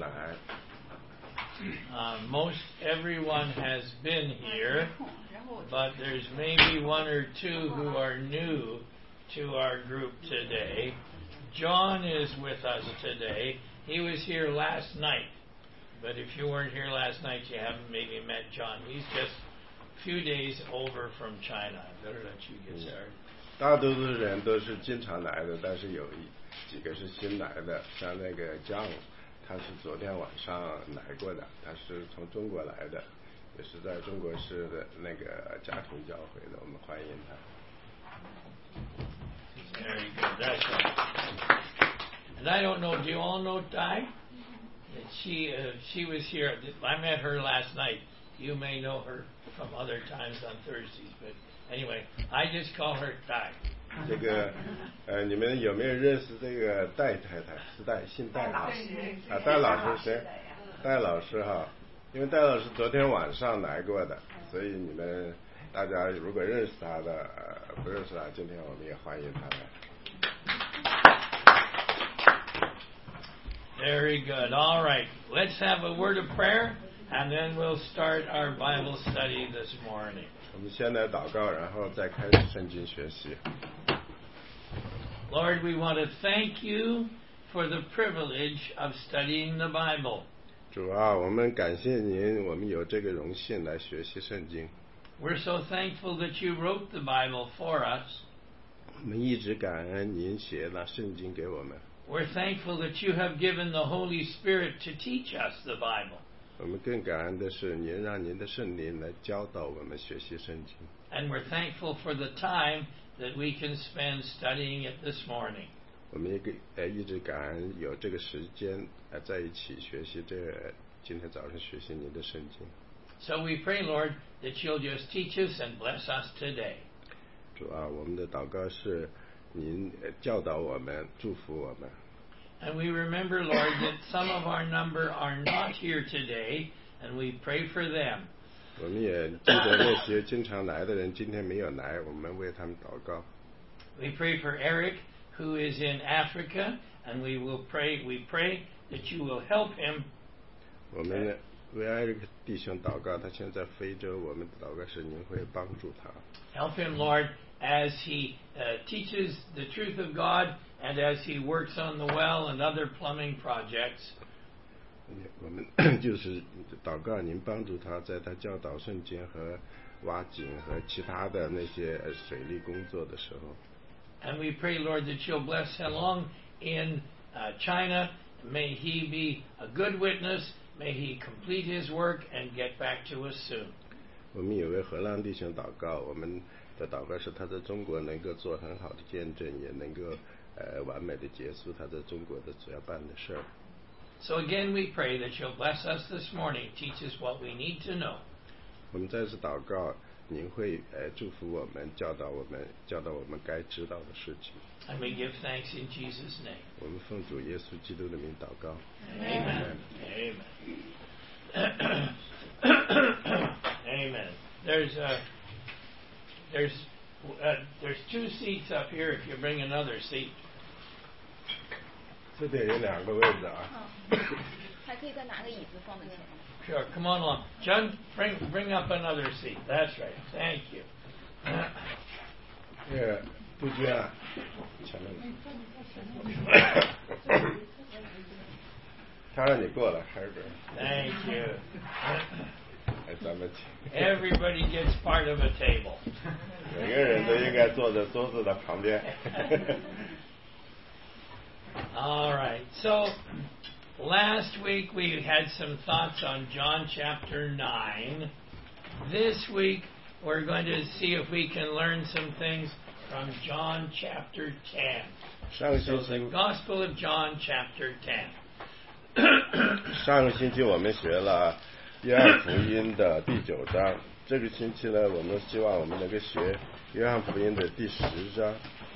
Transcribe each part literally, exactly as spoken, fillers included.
奶。 Uh, most everyone has been here, but there's maybe one or two who are new to our group today. John is with us today. He was here last night, but if you weren't here last night, you haven't maybe met John. He's just a few days over from China. I better let you get started. 大多数人都是经常来的，但是有几个是新来的，像那个 John。他是昨天晚上来过的，他是从中国来的，也是在中国市的那个家庭教会的，我们欢迎他。 Very good. That's right. And I don't know. Do you all know Dai? She uh, she was here. I met her last night. You may know her from other times on Thursdays, but anyway, I just call her Dai. 这个呃，你们有没有认识这个戴太太？是戴，姓戴啊？啊，戴老师谁？戴老师哈，因为戴老师昨天晚上来过的，所以你们大家如果认识他的，呃，不认识他，今天我们也欢迎他来。 Very good. All right. Let's have a word of prayer, and then we'll start our Bible study this morning. 我们先来祷告，然后再开始圣经学习。 Lord, we want to thank you for the privilege of studying the Bible. 主啊，我们感谢您，我们有这个荣幸来学习圣经。 We're so thankful that you wrote the Bible for us. 我们一直感恩您写了圣经给我们。 We're thankful that you have given the Holy Spirit to teach us the Bible. 我们更感恩的是，您让您的圣灵来教导我们学习圣经。 And we're thankful for the time that we can spend studying it this morning. 我们也给呃一直感恩有这个时间呃在一起学习这个今天早上学习您的圣经。 So we pray, Lord, that you'll just teach us and bless us today. 主啊，我们的祷告是您教导我们，祝福我们。 And we remember, Lord, that some of our number are not here today, and we pray for them. 我们也记得那些经常来的人今天没有来，我们为他们祷告。 We pray for Eric, who is in Africa, and we will pray. We pray that you will help him. 我们为艾瑞克弟兄祷告，他现在非洲，我们祷告是您会帮助他。 Help him, Lord, as he uh, teaches the truth of God and as he works on the well and other plumbing projects. 我们就是祷告您帮助他，在他教导圣经和挖井和其他的那些水利工作的时候。 And we pray, Lord, that you'll bless Helong in uh, China. May he be a good witness. May he complete his work and get back to us soon. 我们也为荷兰弟兄祷告，我们的祷告是他在中国能够做很好的见证，也能够呃完美的结束他在中国的主要办的事儿。 So again, we pray that you'll bless us this morning, teach us what we need to know. 我们再次祷告，您会呃祝福我们，教导我们，教导我们该知道的事情。 And we give thanks in Jesus' name. 我们奉主耶稣基督的名祷告。 Amen. Amen. Amen. There's uh, there's uh, there's two seats up here. If you bring another seat. 这边有两个位置啊。 还可以再拿个椅子放在前面。 Sure. Come on along, John. Bring bring up another seat. That's right. Thank you. 那个杜鹃啊，前面。他让你过来，还是这？ Thank you. 哎，咱们 Everybody gets part of a table. 每个人都应该坐在桌子的旁边。 All right. So last week we had some thoughts on John chapter nine. This week we're going to see if we can learn some things from John chapter ten. So the Gospel of John chapter ten. 上个星期我们学了约翰福音的第九章，这个星期呢，我们希望我们能够学约翰福音的第十章。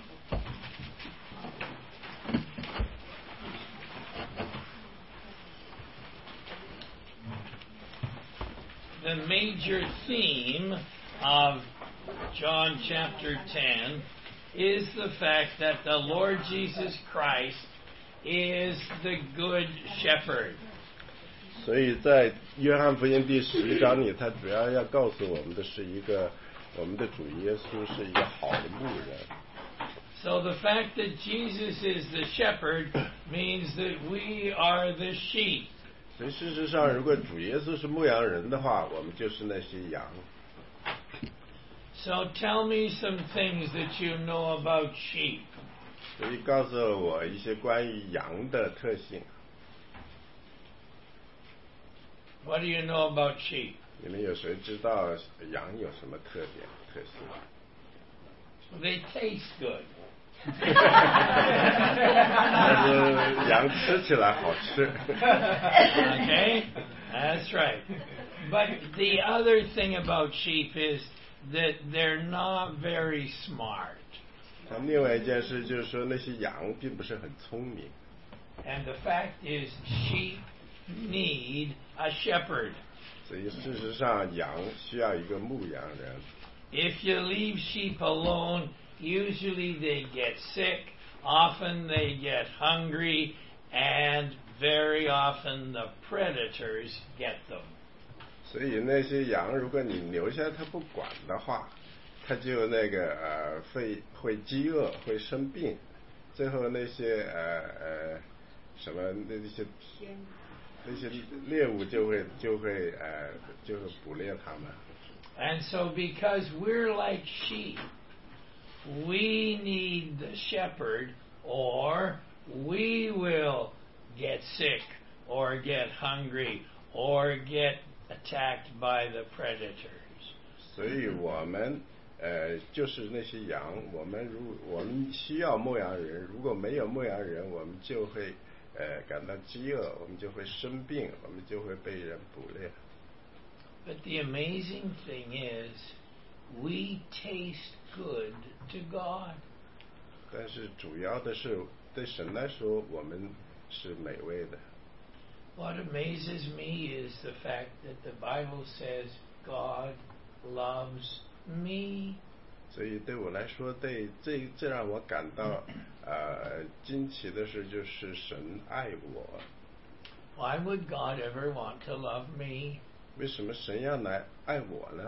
The major theme of John chapter ten is the fact that the Lord Jesus Christ is the good shepherd. 所以在约翰福音第十一章里，他主要要告诉我们的是一个，我们的主耶稣是一个好的牧人。 So the fact that Jesus is the shepherd means that we are the sheep. 所以事实上，如果主耶稣是牧羊人的话，我们就是那些羊。 So tell me some things that you know about sheep. 所以告诉我一些关于羊的特性。 What do you know about sheep? 你们有谁知道羊有什么特点特性？ They taste good. 但是羊吃起来好吃。 Okay, that's right. But the other thing about sheep is that they're not very smart. 另外一件事就是说，那些羊并不是很聪明。 And the fact is, sheep need a shepherd. 所以事实上，羊需要一个牧羊人。 If you leave sheep alone, usually they get sick, often they get hungry, and very often the predators get them. 所以那些羊，如果你留下它不管的话，它就那个呃会会饥饿，会生病，最后那些呃呃什么那那些那些猎物就会就会呃就会捕猎它们。 And so because we're like sheep, we need the shepherd, or we will get sick, or get hungry, or get attacked by the predators. 所以我们呃就是那些羊，我们如我们需要牧羊人，如果没有牧羊人，我们就会呃感到饥饿，我们就会生病，我们就会被人捕猎。 But the amazing thing is, we taste good to God. 但是主要的是对神来说，我们是美味的。 What amazes me is the fact that the Bible says God loves me. 所以对我来说，对这这让我感到呃惊奇的是，就是神爱我。 Why would God ever want to love me? 为什么神要来爱我呢？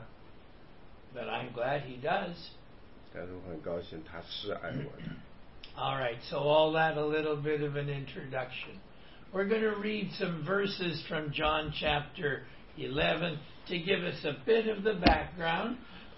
But I'm glad He does. 但是我很高兴他是爱我的。 All right, so all that a little bit of an introduction. We're going to read some verses from John chapter eleven to give us a bit of the background,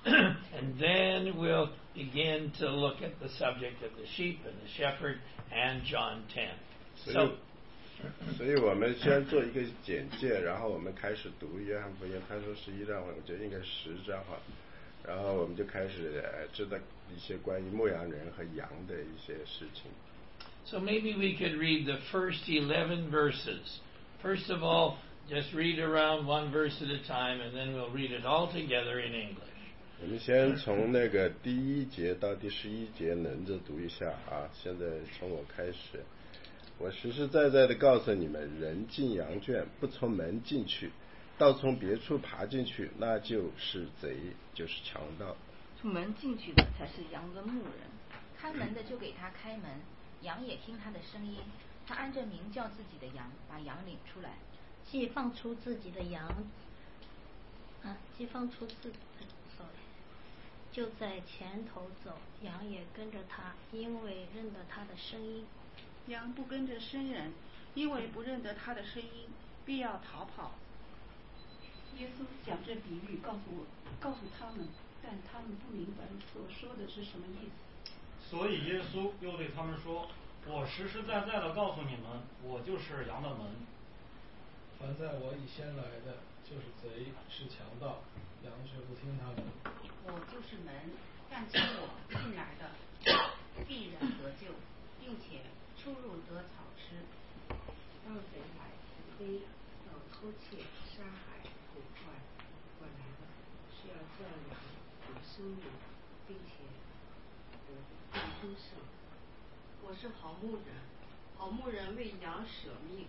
and then we'll begin to look at the subject of the sheep and the shepherd and John ten. So, 所以我们先做一个简介，然后我们开始读约翰福音。他说十一章，我觉得应该是十章哈。然后我们就开始呃知道一些关于牧羊人和羊的一些事情。 So maybe we could read the first eleven verses. First of all, just read around one verse at a time, and then we'll read it all together in English. 我们先从那个第一节到第十一节轮着读一下啊。现在从我开始，我实实在在的告诉你们，人进羊圈不从门进去，倒从别处爬进去，那就是贼，就是强盗。 从门进去的才是羊的牧人，看门的就给他开门，羊也听他的声音，他按着名叫自己的羊，把羊领出来。 既放出自己的羊，啊，既放出自，sorry，就在前头走，羊也跟着他，因为认得他的声音。 羊不跟着生人，因为不认得他的声音，必要逃跑。耶稣讲这比喻告诉我，告诉他们，但他们不明白所说的是什么意思。 所以耶稣又对他们说：“我实实在在的告诉你们，我就是羊的门。 凡在我以先来的，就是贼，是强盗，羊却不听他们。 我就是门，但从我进来的，必然得救，并且出入得草吃。 当贼来，无非要偷窃、杀害、毁坏。我来了，是要叫羊有生命，并且得更丰盛。我是好牧人，好牧人为羊舍命。”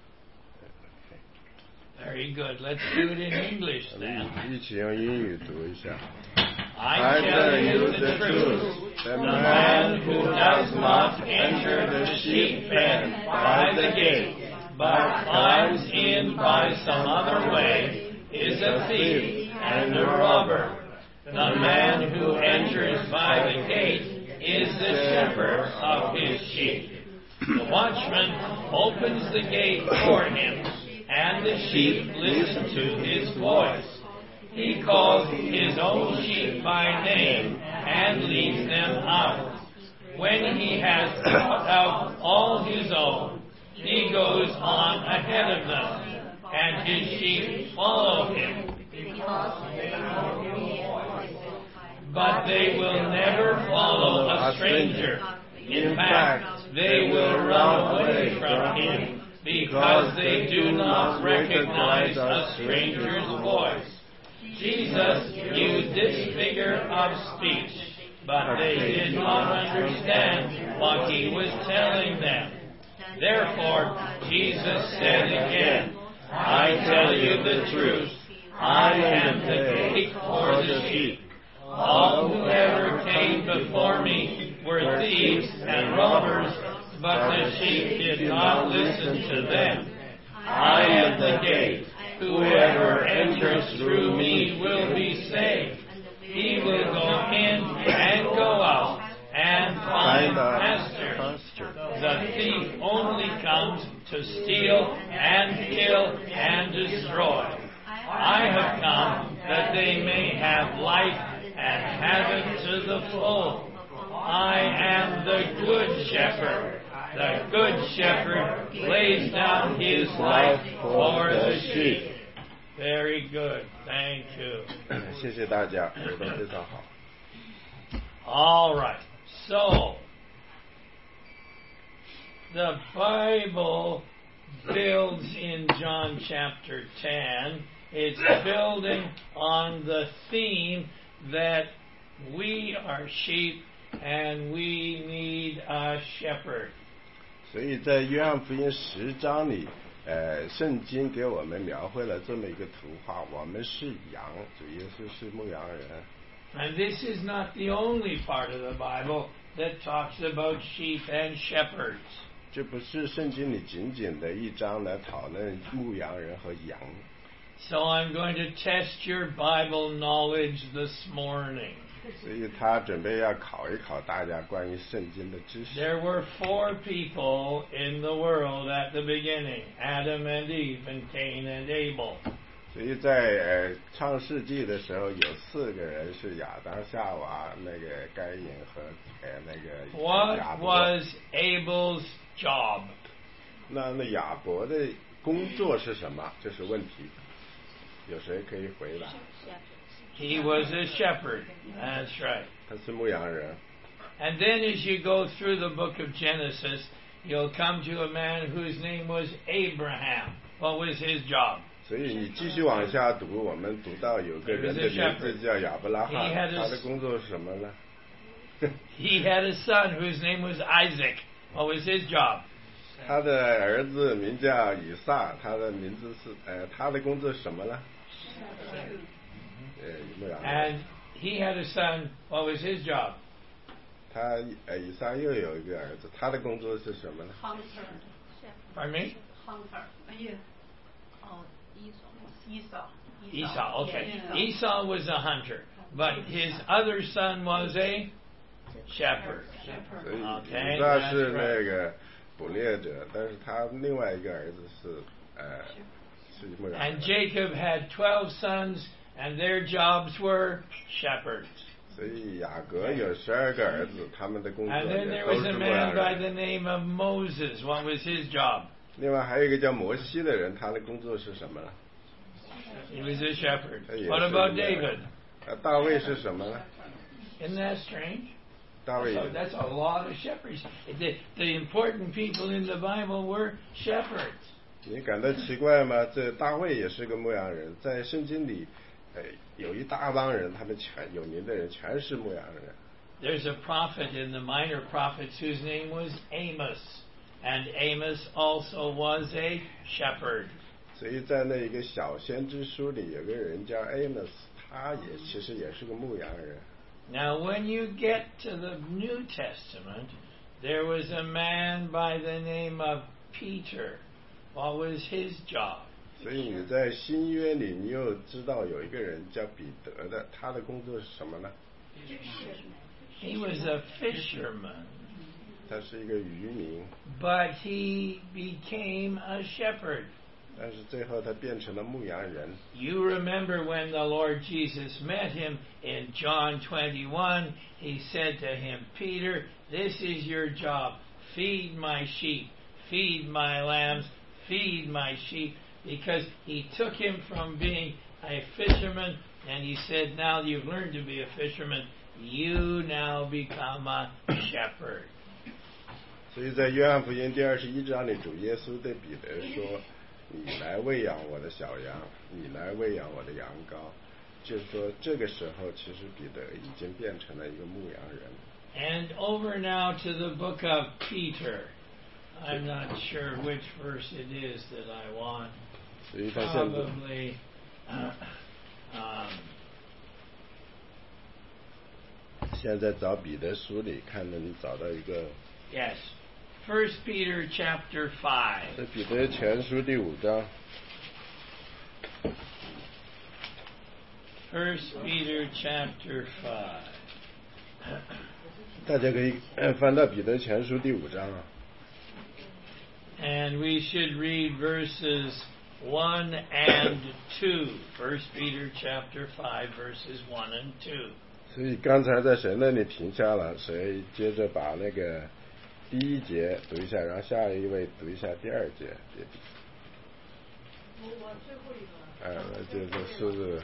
Very good. Let's do it in English then. 一起用英语读一下。 I tell you the truth, the man who does not enter the sheep pen by the gate, but climbs in by some other way, is a thief and a robber. The man who enters by the gate is the shepherd of his sheep. The watchman opens the gate for him, and the sheep listen to his voice. He calls his own sheep by name and leads them out. When he has brought out all his own, he goes on ahead of them, and his sheep follow him. But they will never follow a stranger. In fact, they will run away from him, because they do not recognize a stranger's voice. Jesus used this figure of speech, but they did not understand what he was telling them. Therefore, Jesus said again, I tell you the truth, I am the gate for the sheep. All who ever came before me were thieves and robbers, but the sheep did not listen to them. I am the gate. Whoever enters through me will be saved. He will go in and go out and find pasture. The thief only comes to steal and kill and destroy. I have come that they may have life and have it to the full. I am the good shepherd. The good shepherd lays down his life for the sheep. Very good. Thank you. 谢谢大家，回答非常好。 All right. So, the Bible builds in John chapter ten. It's building on the theme that we are sheep and we need a shepherd. 所以在约翰福音十章里，呃，圣经给我们描绘了这么一个图画：我们是羊，主耶稣是牧羊人。 And this is not the only part of the Bible that talks about sheep and shepherds. 这不是圣经里仅仅的一章来讨论牧羊人和羊。 So I'm going to test your Bible knowledge this morning. 所以他准备要考一考大家关于圣经的知识。 There were four people in the world at the beginning: Adam and Eve, and Cain and Abel. 所以在呃创世纪的时候，有四个人是亚当、夏娃、那个该隐和呃那个亚 What 伯。 was Abel's job? 那那亚伯的工作是什么？这是问题。有谁可以回答？ He was a shepherd. That's right. 他是牧羊人。 And then as you go through the book of Genesis, you'll come to a man whose name was Abraham. What was his job? 所以你继续往下读，我们读到有个人的名字叫亚伯拉罕，他的工作是什么呢？ He had a son whose name was Isaac. What was his job? 他的儿子名叫以撒，他的名字是呃，他的工作是什么呢？ And he had a son. What was his job? 他呃，以撒又有一个儿子，他的工作是什么呢？ Pardon me? Hunter. Yeah. Oh, Esau. Esau. Okay. Esau was a hunter, but his other son was a shepherd. 所以 Okay, 以撒 that's 是那 right. 个捕猎者，但是他另外一个儿子是呃是牧羊人。 And Jacob had twelve sons, and their jobs were shepherds. 所以雅各有十二个儿子，他们的工作 And 也 then there 都 was 是 a 牧羊 man by 人。 the name of Moses. What was his job? 另外还有一个叫摩西的人，他的工作是什么呢？ He was a shepherd. 他也是 What 牧 about 羊人 David? 呃，大卫是什么呢？ Isn't that strange? 大卫 So that's a lot of shepherds. The, the important people in the Bible were shepherds. 你感到奇怪吗？这大卫也是个牧羊人，在圣经里，呃，有一大帮人，他们全有名的人全是牧羊人。 There's a prophet in the minor prophets whose name was Amos, and Amos also was a shepherd. 所以在那一个小先知书里，有个人叫 Amos， 他也其实也是个牧羊人。 Now, when you get to the New Testament, there was a man by the name of Peter. What was his job? 所以你在新约里，你又知道有一个人叫彼得的，他的工作是什么呢？ He was a fisherman. 他是一个渔民。 But he became a shepherd. 但是最后他变成了牧羊人。 You remember when the Lord Jesus met him in John twenty-one, he said to him, Peter, this is your job. Feed my sheep, feed my lambs, feed my sheep. Because he took him from being a fisherman and he said, now you've learned to be a fisherman, you now become a shepherd. 所以在约翰福音第二十一章里，主耶稣对彼得说，你来喂养我的小羊，你来喂养我的羊羔。就是说这个时候其实彼得已经变成了一个牧羊人。 And over now to the book of Peter. I'm not sure which verse it is that I want. Probably uh, um, 现在找彼得书里看能找到一个 Yes. First Peter chapter five. 在彼得前书第五章。 First Peter chapter five. 大家可以翻到彼得前书第五章啊。 And we should read verses one and two. First Peter chapter five, verses one and two. 所以刚才在谁那里停下了，谁接着把那个第一节读一下，然后下一位读一下第二节。 我我最后一个。 哎，就是是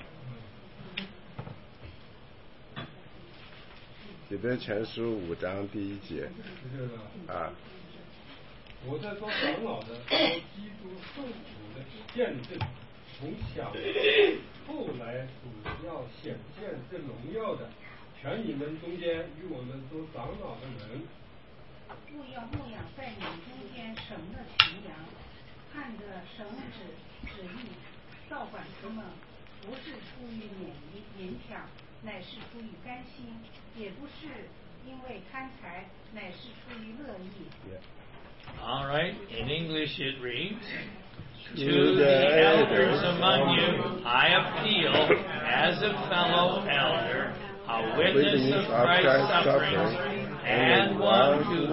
彼得前书五章第一节。啊。 我在做长老的，做基督受苦的见证，从小后来主要显现这荣耀的，全你们中间与我们做长老的人， 务要牧养在你们中间神的群羊，看着神旨旨意，照管他们，不是出于勉勉强，乃是出于甘心，也不是因为贪财，乃是出于乐意。 All right, in English it reads, To the elders among you I appeal as a fellow elder, a witness of Christ's sufferings, and one who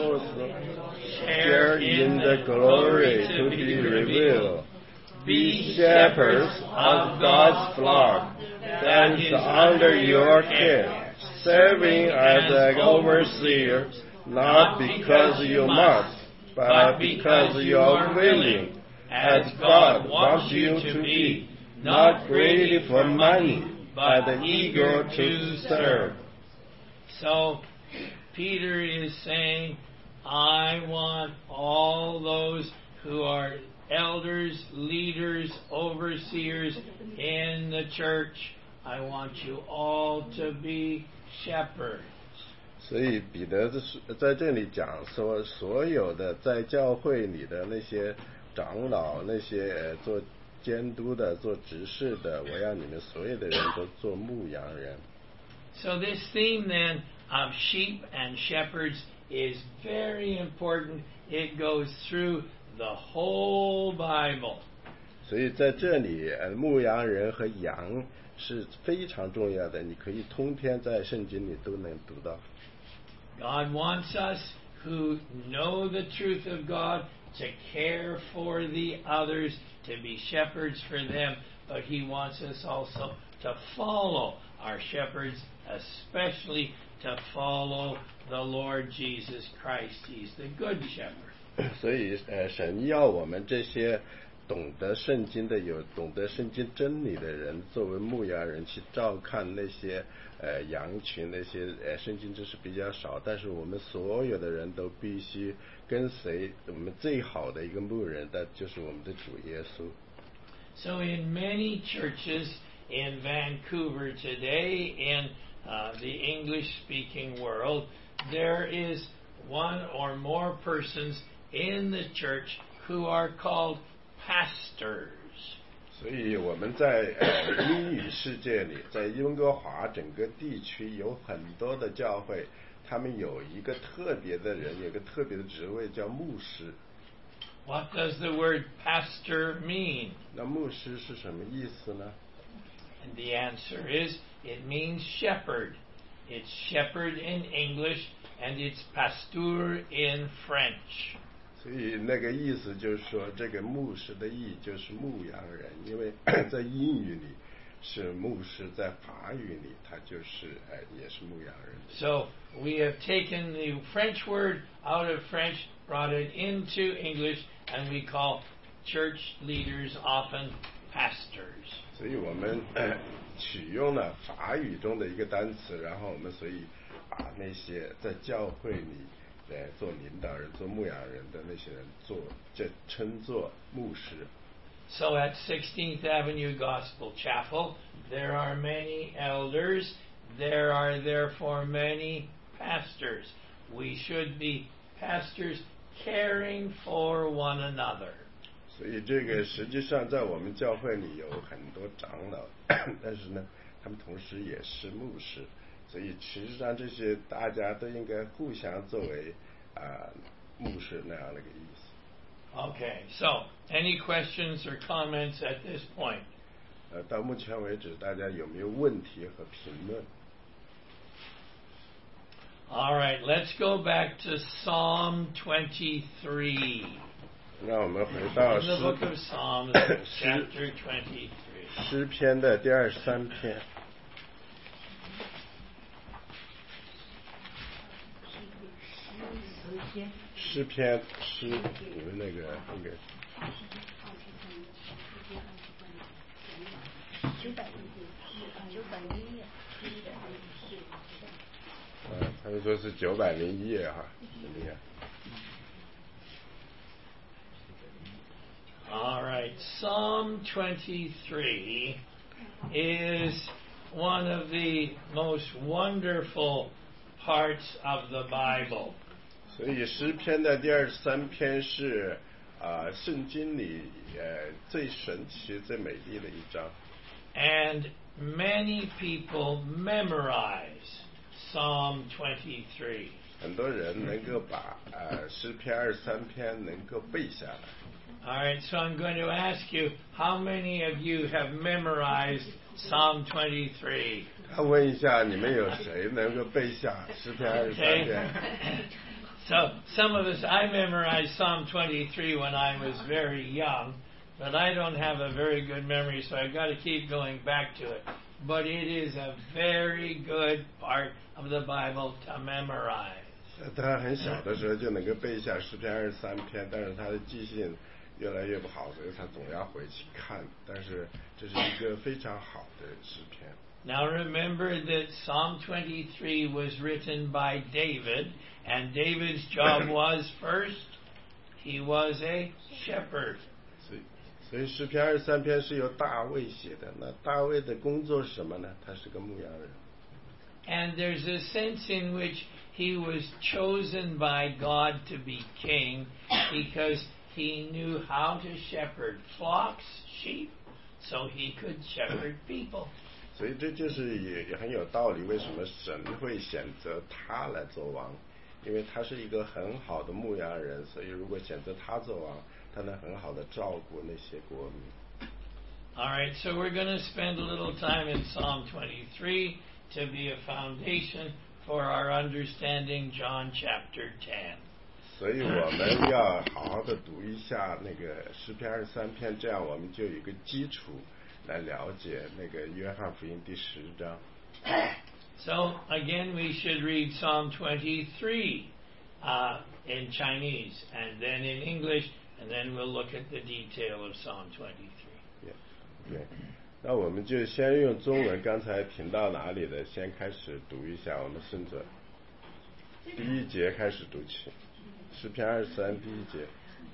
has shared in the glory to be revealed. Be shepherds of God's flock that is under your care, serving as an overseer, not because you must, but because you are willing, as God wants you to be, not greedy for money, but eager to serve. So, Peter is saying, I want all those who are elders, leaders, overseers in the church, I want you all to be shepherds. 所以彼得在这里讲说，所有的在教会里的那些长老，那些做监督的、做执事的，我要你们所有的人都做牧羊人。 So this theme then of sheep and shepherds is very important. It goes through the whole Bible. 所以在这里，牧羊人和羊是非常重要的，你可以通篇在圣经里都能读到。 God wants us who know the truth of God to care for the others, to be shepherds for them, but He wants us also to follow our shepherds, especially to follow the Lord Jesus Christ. He's the good shepherd. 所以，呃，神要我们这些懂得圣经的、有懂得圣经真理的人，作为牧羊人去照看那些呃羊群，那些呃圣经知识比较少，但是我们所有的人都必须跟随我们最好的一个牧人，那就是我们的主耶稣。 So in many churches in Vancouver today, in uh, the English-speaking world, there is one or more persons in the church who are called pastors. 所以我们在呃英语世界里，在温哥华整个地区有很多的教会，他们有一个特别的人，有一个特别的职位叫牧师。 What does the word pastor mean? 那牧师是什么意思呢？ And the answer is, it means shepherd. It's shepherd in English, and it's pasteur in French. 所以那个意思就是说，这个牧师的意就是牧羊人，因为在英语里是牧师，在法语里他就是呃也是牧羊人。 So we have taken the French word out of French, brought it into English, and we call church leaders often pastors. 所以我们呃取用了法语中的一个单词，然后我们所以把那些在教会里呃做领导人、做牧羊人的那些人做这称作牧师。 So at sixteenth Avenue Gospel Chapel, there are many elders. There are therefore many pastors. We should be pastors caring for one another. 所以这个实际上在我们教会里有很多长老，但是呢，他们同时也是牧师，所以实际上这些大家都应该互相作为啊、呃、牧师那样的一个意思。 Okay, so any questions or comments at this point? 呃，到目前为止，大家有没有问题和评论？ All right, let's go back to Psalm twenty-three. 让我们回到 In the 诗 book of Psalms, chapter twenty-three. 诗篇的第二十三篇。诗篇诗，你们那个那个。 九百九百零一页。 嗯，他们说是九百零一页哈，怎么样？ All right, Psalm twenty-three is one of the most wonderful parts of the Bible. 所以诗篇的第二十三篇是啊、呃、圣经里呃最神奇、最美丽的一章。 And many people memorize Psalm twenty-three. 很多人能够把呃诗篇二十三篇能够背下来。 All right, so I'm going to ask you, how many of you have memorized Psalm twenty-three? 他问一下，你们有谁能够背下诗篇二十三 Okay. 篇？ So some of us, I memorized Psalm twenty-three when I was very young, but I don't have a very good memory, so I've got to keep going back to it. But it is a very good part of the Bible to memorize. 他很小的时候就能够背下诗篇二十三篇，但是他的记性越来越不好，所以他总要回去看。但是这是一个非常好的诗篇。 Now remember that Psalm twenty-three was written by David, and David's job was first, he was a shepherd. 所以，所以诗篇二十三篇是由大卫写的。那大卫的工作是什么呢？他是个牧羊人。 And there's a sense in which he was chosen by God to be king because he knew how to shepherd flocks, sheep, so he could shepherd people. 所以这就是也也很有道理，为什么神会选择他来做王？因为他是一个很好的牧羊人，所以如果选择他做王，他能很好的照顾那些国民。 All right, so we're going to spend a little time in Psalm twenty-three to be a foundation for our understanding John chapter ten. 所以我们要好好的读一下那个诗篇二十三篇，这样我们就有一个基础来了解那个约翰福音第十章。 So again, we should read Psalm twenty-three uh, in Chinese, and then in English, and then we'll look at the detail of Psalm twenty-three. Yeah, okay. 那我们就先用中文，刚才听到哪里的，先开始读一下。我们顺着第一节开始读起，诗篇二十三第一节。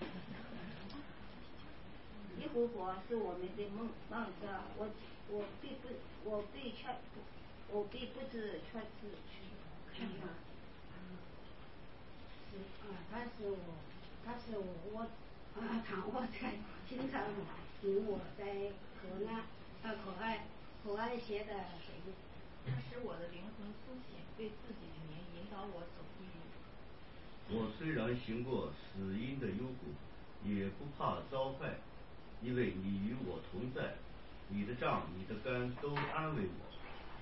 耶和华是我们的梦梦者，我我必不我必却我必不知却知看法。是啊，他是我，他是我我啊，躺卧在青草里，引我在可爱啊可爱可爱些的水里。 他使我的灵魂苏醒，为自己的名引导我走义路。 我虽然行过死荫的幽谷， 也不怕遭害，因为你与我同在，你的杖你的竿都安慰我。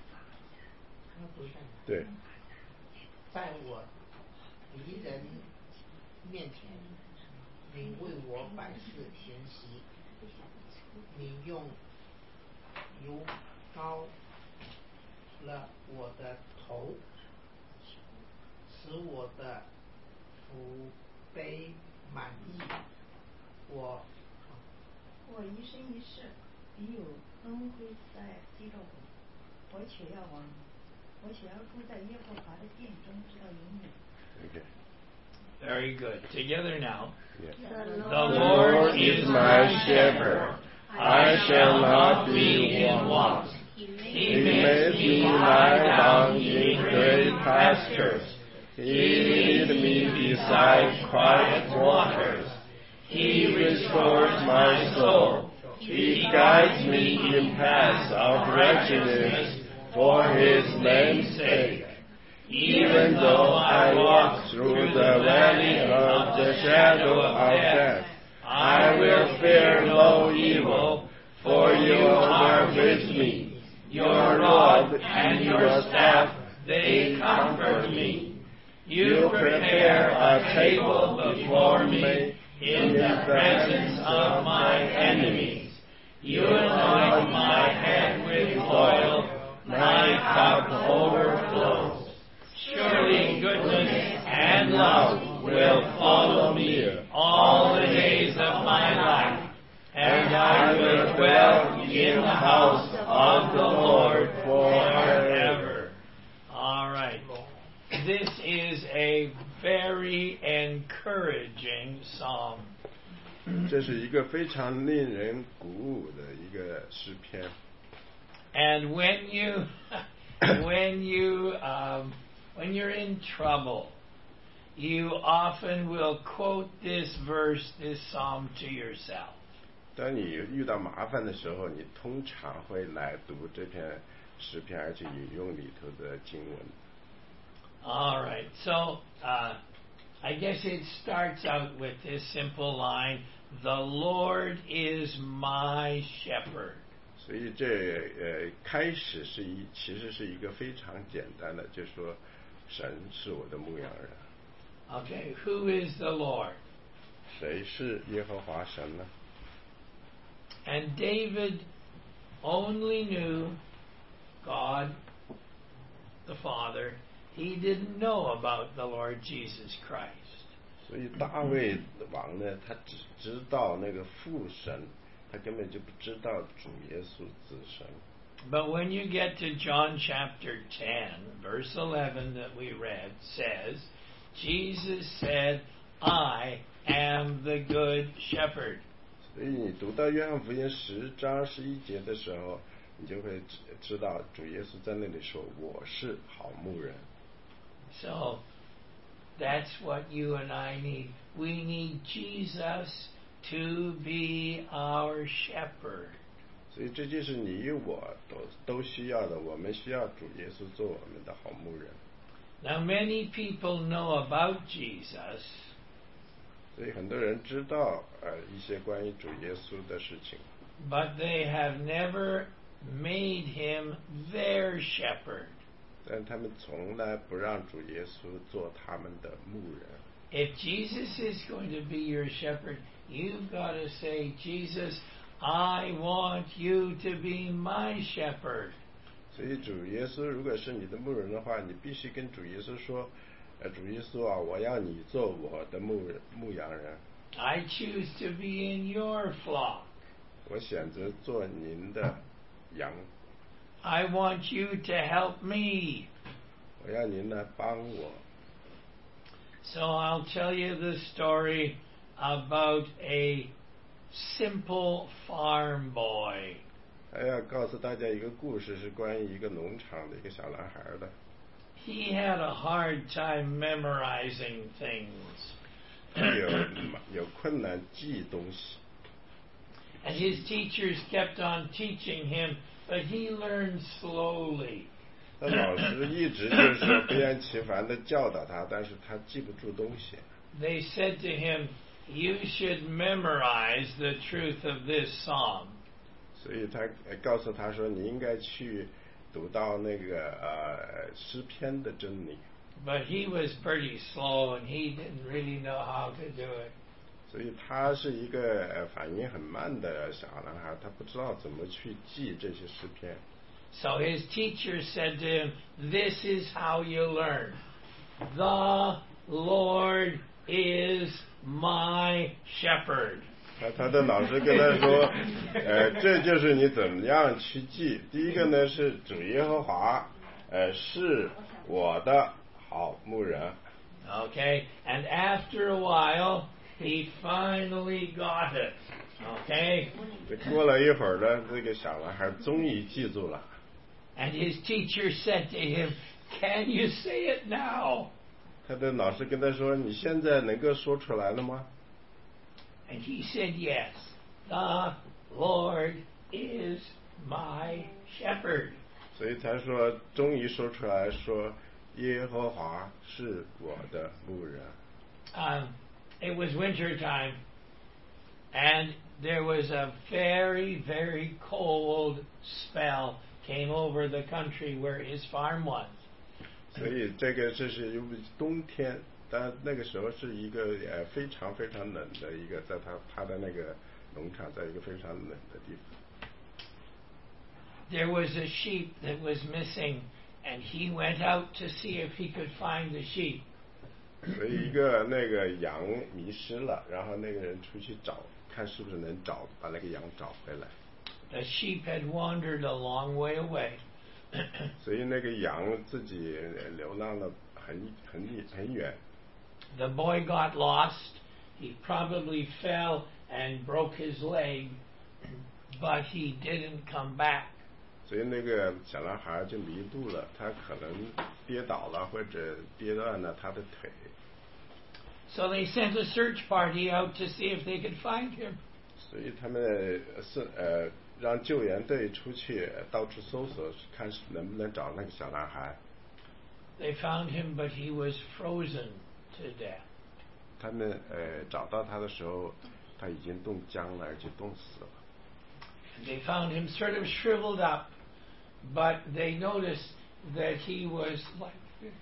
对， 在我敌人面前，你为我百事停息，你用油膏了我的头，使我的福杯满溢。我我一生一世必有恩惠在基督里，我且要往，我且要住在耶和华的殿中，直到永远。 Okay. Very good. Together now. Yes. The Lord is my shepherd. I shall not be in want. He makes me lie down in green pastures. He leads me beside quiet waters. He restores my soul. He guides me in paths of righteousness for His name's sake. Even though I walk through the valley of the shadow of death, I will fear no evil, for you are with me. Your rod and your staff, they comfort me. You prepare a table before me in the presence of my enemies. You anoint my head with oil, my cup overflows. Surely goodness and love will follow me all the days of my life, and I will dwell in the house of the Lord forever. All right. This is a very encouraging psalm. 这是一个非常令人鼓舞的一个诗篇。 And when you, when you, um, when you're in trouble, you often will quote this verse, this psalm to yourself. 当你遇到麻烦的时候，你通常会来读这篇诗篇，而且引用里头的经文。 All right, so uh, I guess it starts out with this simple line: "The Lord is my shepherd." 所以这呃开始是一其实是一个非常简单的，就是说神是我的牧羊人。 Okay, who is the Lord? 谁是耶和华神呢？ And David only knew God the Father. He didn't know about the Lord Jesus Christ. 所以大卫王呢，他只知道那个父神，他根本就不知道主耶稣子神。 But when you get to John chapter ten, verse eleven that we read says, Jesus said, I am the good shepherd. 所以你读到约翰福音十章十一节的时候，你就会知道主耶稣在那里说我是好牧人。 So that's what you and I need. We need Jesus to be our shepherd. 所以这就是你我都都需要的，我们需要主耶稣做我们的好牧人。 Now many people know about Jesus. 所以很多人知道呃一些关于主耶稣的事情。 But they have never made him their shepherd. 但他们从来不让主耶稣做他们的牧人。 If Jesus is going to be your shepherd, you've got to say, Jesus, I want you to be my shepherd. 所以主耶稣如果是你的牧人的话，你必须跟主耶稣说，呃，主耶稣啊，我要你做我的牧人牧羊人。 I choose to be in your flock. 我选择做您的羊。 I want you to help me. 我要您来帮我。 So I'll tell you the story about a simple farm boy. 还要告诉大家一个故事，是关于一个农场的一个小男孩的。 He had a hard time memorizing things. 有有困难记东西。 And his teachers kept on teaching him, but he learned slowly. 那老师一直就是说不厌其烦的教导他，但是他记不住东西。 They said to him, you should memorize the truth of this psalm. 所以他告诉他说，你应该去读到那个呃诗篇的真理。 But he was pretty slow, and he didn't really know how to do it. 所以他是一个反应很慢的小男孩，他不知道怎么去记这些诗篇。 So his teacher said to him, "This is how you learn. The Lord is my shepherd." 他他的老师跟他说，呃，这就是你怎么样去记。第一个呢是主耶和华，呃，是我的好牧人。 Okay, and after a while, he finally got it. Okay. 过了一会儿呢，这个小男孩终于记住了。 And his teacher said to him, "Can you say it now?" 他的老师跟他说：“你现在能够说出来了吗？” And he said, "Yes, the Lord is my shepherd." 所以他说，终于说出来说，耶和华是我的牧人。 Um, it was winter time, and there was a very, very cold spell came over the country where his farm was. 所以这个这是因为冬天，但那个时候是一个呃非常非常冷的一个，在他他的那个农场，在一个非常冷的地方。 There was a sheep that was missing, and he went out to see if he could find the sheep. 所以一个那个羊迷失了，然后那个人出去找，看是不是能找把那个羊找回来。 The sheep had wandered a long way away. 所以那个羊自己流浪了很很很远。 The boy got lost. He probably fell and broke his leg, but he didn't come back. 所以那个小男孩就迷路了，他可能跌倒了或者跌断了他的腿。 So they sent a search party out to see if they could find him. 所以他们是呃让救援队出去到处搜索，看能不能找那个小男孩。 They found him, but he was frozen to death. 他们呃找到他的时候，他已经冻僵了，而且冻死了。 They found him sort of shriveled up, but they noticed that he was like this.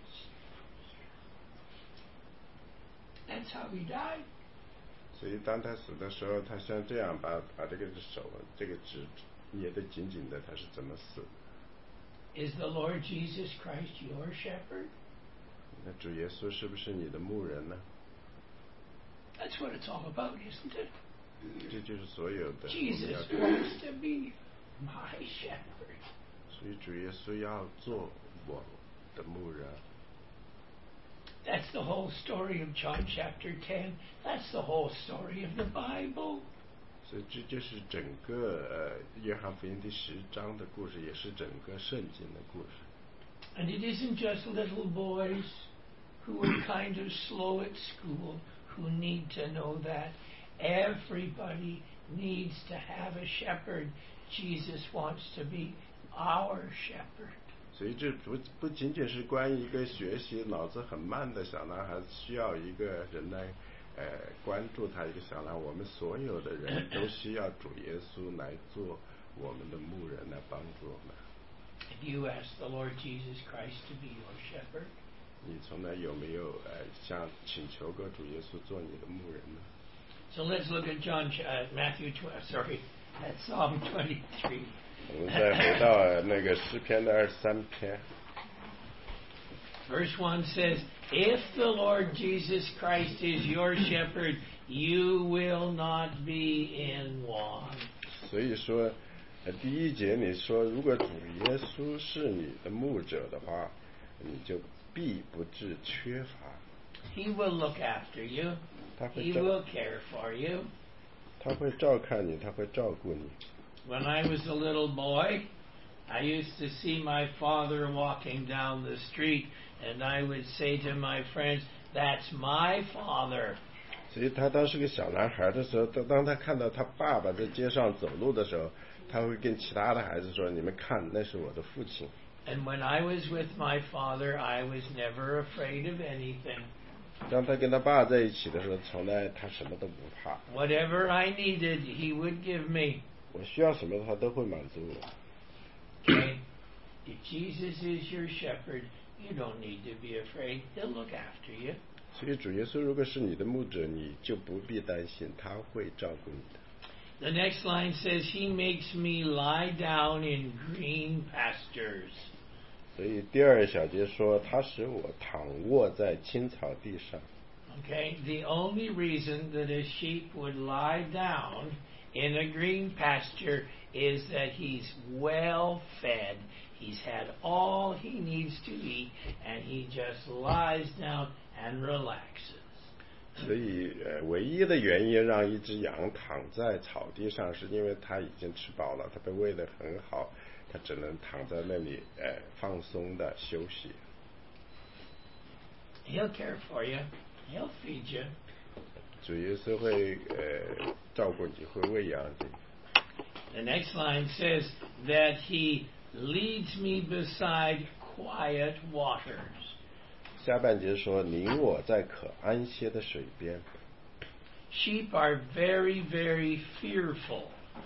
That's how he died. 所以当他死的时候，他像这样把把这个手这个指捏得紧紧的，他是怎么死的？ Is the Lord Jesus Christ your shepherd? 那主耶稣是不是你的牧人呢？ That's what it's all about, isn't it? 这就是所有的。 Jesus wants to be my shepherd. 所以主耶稣要做我的牧人。 That's the whole story of John chapter ten. That's the whole story of the Bible. 所以这就是整个呃约翰福音第十章的故事，也是整个圣经的故事。 And it isn't just little boys who are kind of slow at school who need to know that. Everybody needs to have a shepherd. Jesus wants to be our shepherd. 所以这不不仅仅是关于一个学习脑子很慢的小男孩需要一个人来呃关注他，一个小男孩，我们所有的人都需要主耶稣来做我们的牧人，来帮助我们。 Have you asked the Lord Jesus Christ to be your shepherd? 你从来有没有呃向请求过主耶稣做你的牧人呢？ So let's look at John, uh, Matthew twelve. Sorry, at Psalm twenty-three. 我们再回到那个诗篇的二十三篇。 Verse one says, "If the Lord Jesus Christ is your shepherd, you will not be in want." 所以说，呃，第一节你说，如果主耶稣是你的牧者的话，你就必不致缺乏。 He will look after you. He will care for you. 他会照看你，他会照顾你。 When I was a little boy, I used to see my father walking down the street, and I would say to my friends, "That's my father." 所以他当时个小男孩的时候，当当他看到他爸爸在街上走路的时候，他会跟其他的孩子说：“你们看，那是我的父亲。” And when I was with my father, I was never afraid of anything. 当他跟他爸在一起的时候，从来他什么都不怕。 Whatever I needed, he would give me. 我需要什么，他都会满足我。 Okay, if Jesus is your shepherd, you don't need to be afraid. He'll look after you. 所以主耶稣如果是你的牧者，你就不必担心，他会照顾你的。 The next line says, He makes me lie down in green pastures. 所以第二小节说，他使我躺卧在青草地上。 Okay, the only reason that a sheep would lie down in a green pasture is that he's well fed. He's had all he needs to eat, and he just lies down and relaxes. 所以，呃，唯一的原因让一只羊躺在草地上，是因为它已经吃饱了，它被喂得很好，它只能躺在那里，呃，放松的休息。 He'll care for you. He'll feed you. 主耶稣会，呃，照顾你，会喂养你。 The next line says that he leads me beside quiet waters. 下半节说，领我在可安歇的水边。 Sheep are very, very fearful.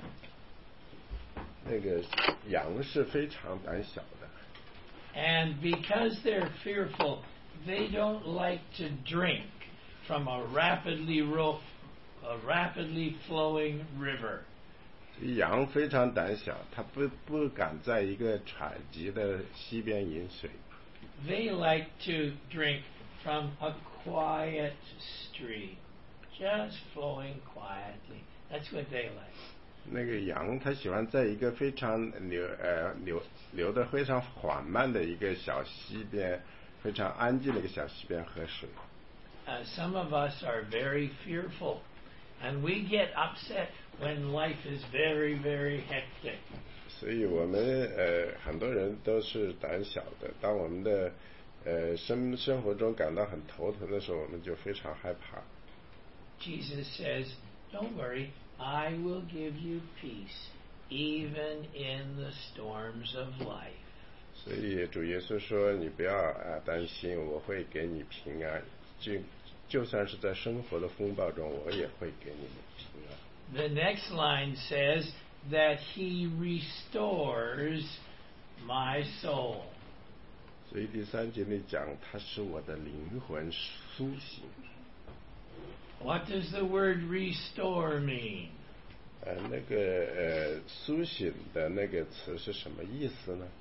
那个羊是非常胆小的。 And because they're fearful, they don't like to drink from a rapidly ro- a rapidly flowing river. 羊非常胆小，它不不敢在一个湍急的溪边饮水。 They like to drink from a quiet stream, just flowing quietly. That's what they like. 那个羊它喜欢在一个非常流呃流流得非常缓慢的一个小溪边，非常安静的一个小溪边喝水。 Uh, some of us are very fearful, and we get upset when life is very, very hectic. 所以我们呃很多人都是胆小的。当我们的呃生生活中感到很头疼的时候，我们就非常害怕。 Jesus says, "Don't worry, I will give you peace, even in the storms of life." 所以主耶稣说：“你不要啊担心，我会给你平安。就就算是在生活的风暴中，我也会给你们平安。” The next line says that he restores my soul. 所以第三节里讲，他使我的灵魂苏醒。 What does the word restore mean? 呃，那个呃，苏醒的那个词是什么意思呢？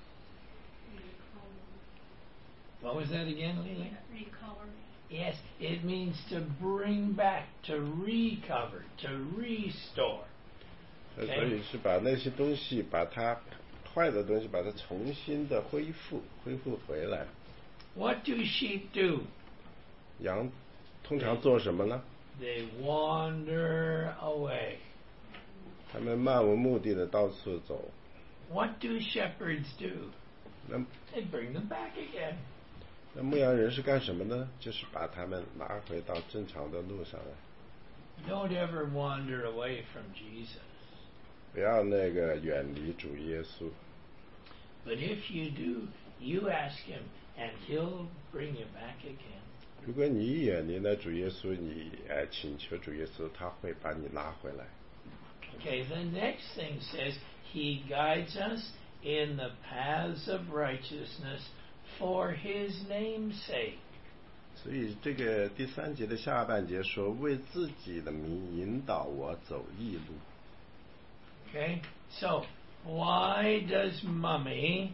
What was that again, Lily? Recover. Yes, it means to bring back, to recover, to restore. 所以是把那些东西，把它坏的东西，把它重新的恢复，恢复回来。 What do sheep do? 羊通常做什么呢？ They wander away. 他们漫无目的的到处走。 What do shepherds do? 那 They bring them back again. 那牧羊人是干什么呢？就是把他们拿回到正常的路上来。 Don't ever wander away from Jesus. 不要那个远离主耶稣。 But if you do, you ask him, and he'll bring you back again. 如果你远离了主耶稣，你呃请求主耶稣，他会把你拉回来。 Okay, the next thing says, he guides us in the paths of righteousness for his name's sake. 所以这个第三节的下半节说，为自己的名引导我走义路。 Okay, so why does Mummy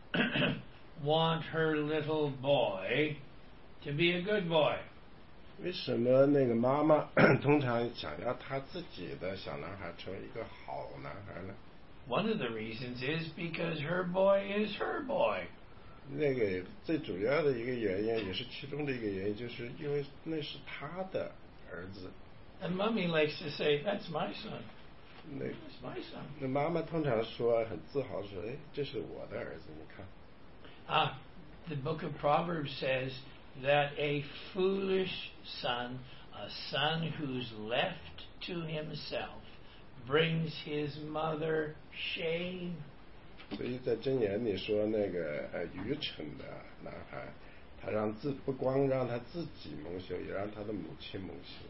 want her little boy to be a good boy? 为什么那个妈妈通常想要她自己的小男孩成为一个好男孩呢？ One of the reasons is because her boy is her boy. 那个最主要的一个原因，也是其中的一个原因，就是因为那是他的儿子。 And Mummy likes to say, "That's my son." 那 That's my son. 那妈妈通常说很自豪说：“哎，这是我的儿子，你看。” Ah, the book of Proverbs says that a foolish son, a son who's left to himself, brings his mother shame. 所以在箴言里说，那个呃愚蠢的男孩， 他让自不光让他自己蒙羞，也让他的母亲蒙羞。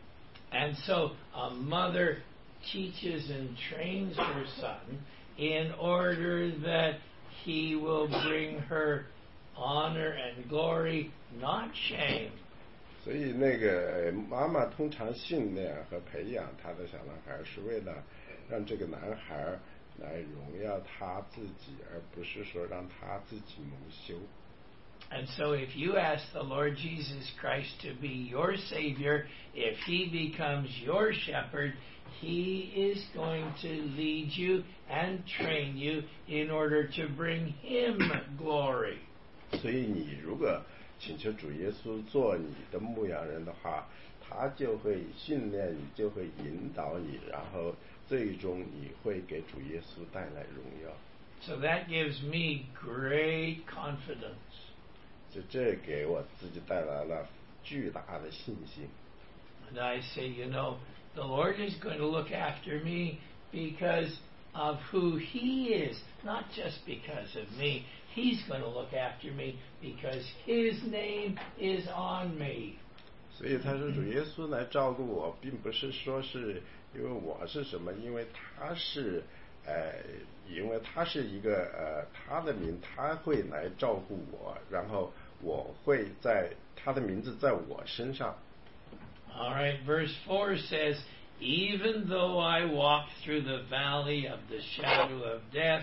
And so a mother teaches and trains her son in order that he will bring her honor and glory, not shame. 所以那个妈妈通常训练和培养他的小男孩，是为了让这个男孩来荣耀他自己，而不是说让他自己蒙羞。 And so if you ask the Lord Jesus Christ to be your Savior, if He becomes your shepherd, He is going to lead you and train you in order to bring Him glory. 所以你如果请求主耶稣做你的牧羊人的话，他就会训练你，就会引导你，然后最终你会给主耶稣带来荣耀。 So that gives me great confidence. 就这给我自己带来了巨大的信心。 And I say, you know, the Lord is going to look after me because of who He is, not just because of me. He's going to look after me because His name is on me. 所以他说主耶稣来照顾我，并不是说是因为我是什么，因为他是呃，因为他是一个呃，他的名，他会来照顾我，然后我会在他的名字在我身上。 All right, verse four says, even though I walk through the valley of the shadow of death,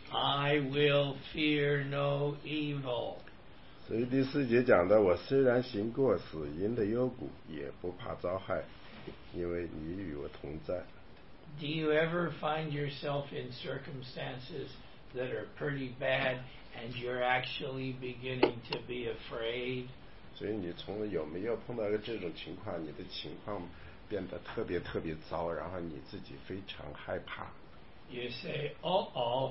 I will fear no evil. 所以第四节讲的，我虽然行过死荫的幽谷，也不怕遭害，因为你与我同在。 Do you ever find yourself in circumstances that are pretty bad and you're actually beginning to be afraid? 所以你从有没有碰到一个这种情况，你的情况变得特别特别糟，然后你自己非常害怕。 You say, oh, oh,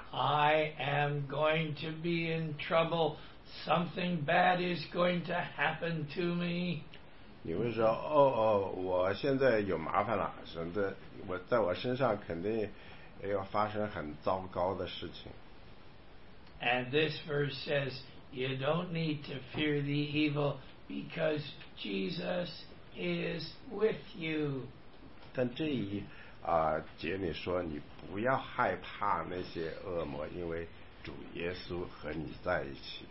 I am going to be in trouble. Something bad is going to happen to me. 你会说，哦哦，我现在有麻烦了，什的，我在我身上肯定要发生很糟糕的事情。 And this verse says, you don't need to fear the evil because Jesus is with you. 但这一啊、呃、节里说，你不要害怕那些恶魔，因为主耶稣和你在一起。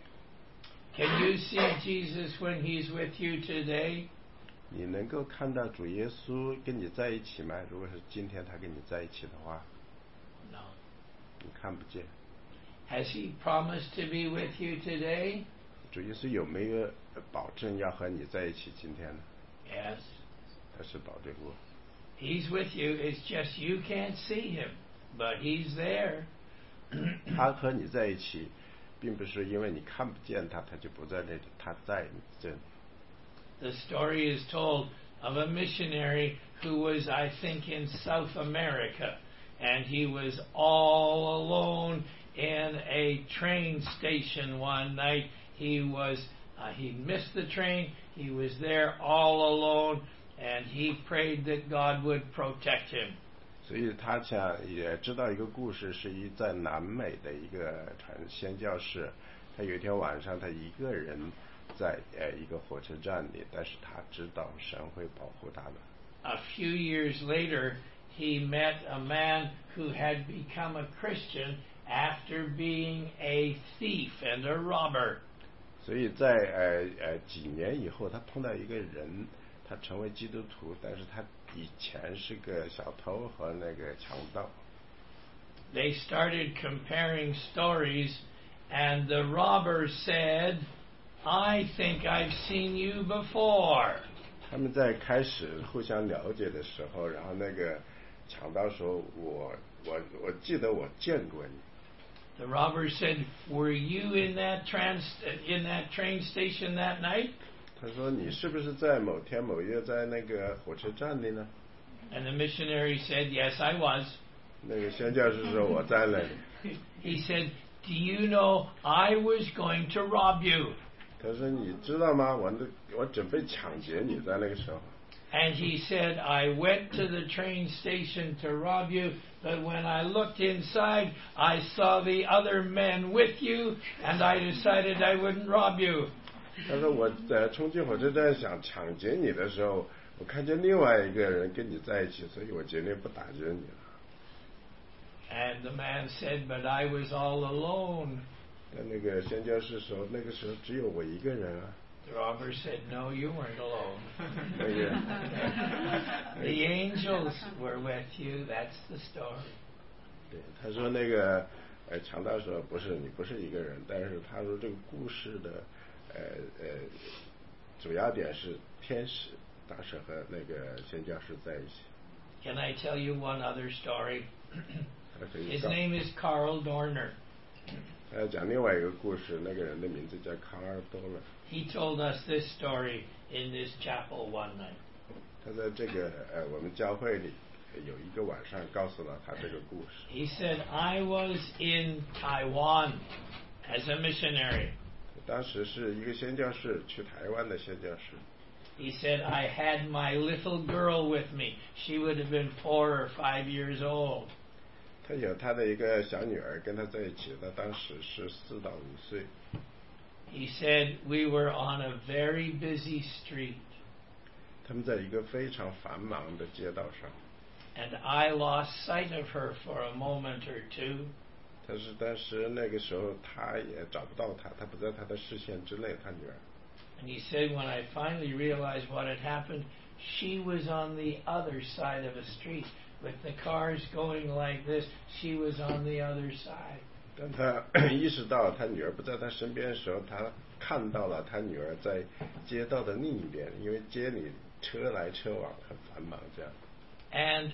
Can you see Jesus when He's with you today? 你能够看到主耶稣跟你在一起吗？如果是今天他跟你在一起的话 No. 你看不见。 Has He promised to be with you today? 主耶稣有没有保证要和你在一起今天呢？ Yes. 他是保证过。 He's with you. It's just you can't see Him, but He's there. 他和你在一起，并不是因为你看不见他，他就不在那里，他在你这里。 The story is told of a missionary who was, I think, in South America, and he was all alone in a train station one night. He was, uh, he missed the train. He was there all alone, and he prayed that God would protect him. 所以他想也知道一个故事，是一在南美的一个传宣教士，他有一天晚上他一个人在呃一个火车站里，但是他知道神会保护他的。 A few years later, he met a man who had become a Christian after being a thief and a robber. 所以在呃呃几年以后，他碰到一个人，他成为基督徒，但是他以前是个小偷和那个强盗。 They started comparing stories, and the robber said, I think I've seen you before. 他们在开始互相了解的时候，然后那个强盗说，我我我记得我见过你。 The robber said, were you in that trans in that train station that night? 他说你是不是在某天某月在那个火车站里呢？ And the missionary said, yes, I was. 那个宣教士说我在那里。 He said, do you know I was going to rob you? 他说你知道吗？我那我准备抢劫你，在那个时候。 And he said, I went to the train station to rob you, but when I looked inside, I saw the other men with you, and I decided I wouldn't rob you. 他说我在冲进火车站想抢劫你的时候，我看见另外一个人跟你在一起，所以我决定不打劫你了。 And the man said, "But I was all alone." 但那个宣教士说，那个时候只有我一个人啊。 The robber said, "No, you weren't alone. 那个 The angels were with you. That's the story." 对，他说那个呃强盗说不是，你不是一个人，但是他说这个故事的呃呃主要点是天使当时和那个宣教士在一起。 Can I tell you one other story? His name is Carl Dorner. 他要讲另外一个故事，那个人的名字叫卡尔多勒。 He told us this story in this chapel one night. 他在这个呃我们教会里有一个晚上告诉了他这个故事。 He said, "I was in Taiwan as a missionary." 当时是一个宣教士，去台湾的宣教士。 He said, "I had my little girl with me. She would have been four or five years old." 他有他的一个小女儿跟他在一起，他当时是四到五岁。 He said, "We were on a very busy street." 他们在一个非常繁忙的街道上。 And I lost sight of her for a moment or two. 但是但是那个时候他也找不到她，她不在他的视线之内，他女儿。 And he said, when I finally realized what had happened, she was on the other side of a street. With the cars going like this, she was on the other side. 当他意识到他女儿不在他身边的时候，他看到了他女儿在街道的另一边，因为街里车来车往，很繁忙这样。 And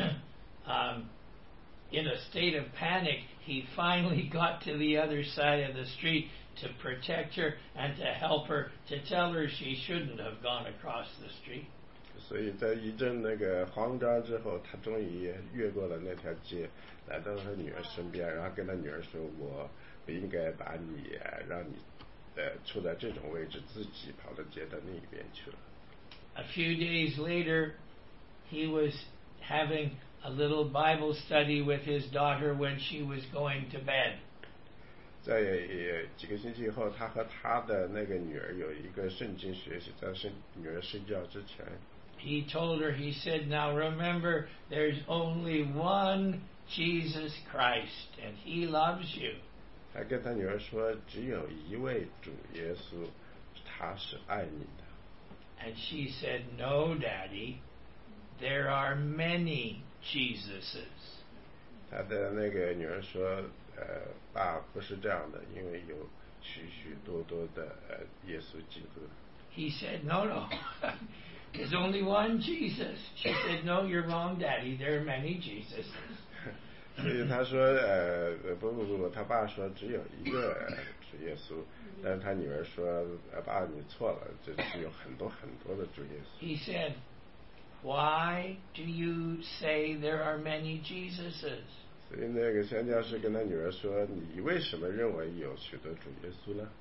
um, in a state of panic, he finally got to the other side of the street to protect her and to help her, to tell her she shouldn't have gone across the street. 所以在一阵那个慌张之后，他终于越过了那条街，来到他女儿身边，然后跟他女儿说：“我不应该把你让你呃处在这种位置，自己跑到街的另一边去了。” A few days later, he was having a little Bible study with his daughter when she was going to bed. 在几个星期以后，他和他的那个女儿有一个圣经学习，在圣女儿睡觉之前。 He told her, he said, "Now remember, there's only one Jesus Christ, and He loves you." 他跟他女儿说，只有一位主耶稣，他是爱你的。 And she said, "No, Daddy, there are many Jesuses." 他的那个女儿说，呃，爸，不是这样的，因为有许许多多的呃耶稣基督。 He said, "No, no." There's only one Jesus. She said, "No, you're wrong, Daddy. There are many Jesuses." 所以他说，呃，不不不，他爸说只有一个主耶稣，但是他女儿说，爸，你错了，这是有很多很多的主耶稣。 He said, "Why do you say there are many Jesuses?" 所以那个宣教士跟他女儿说，你为什么认为有许多主耶稣呢？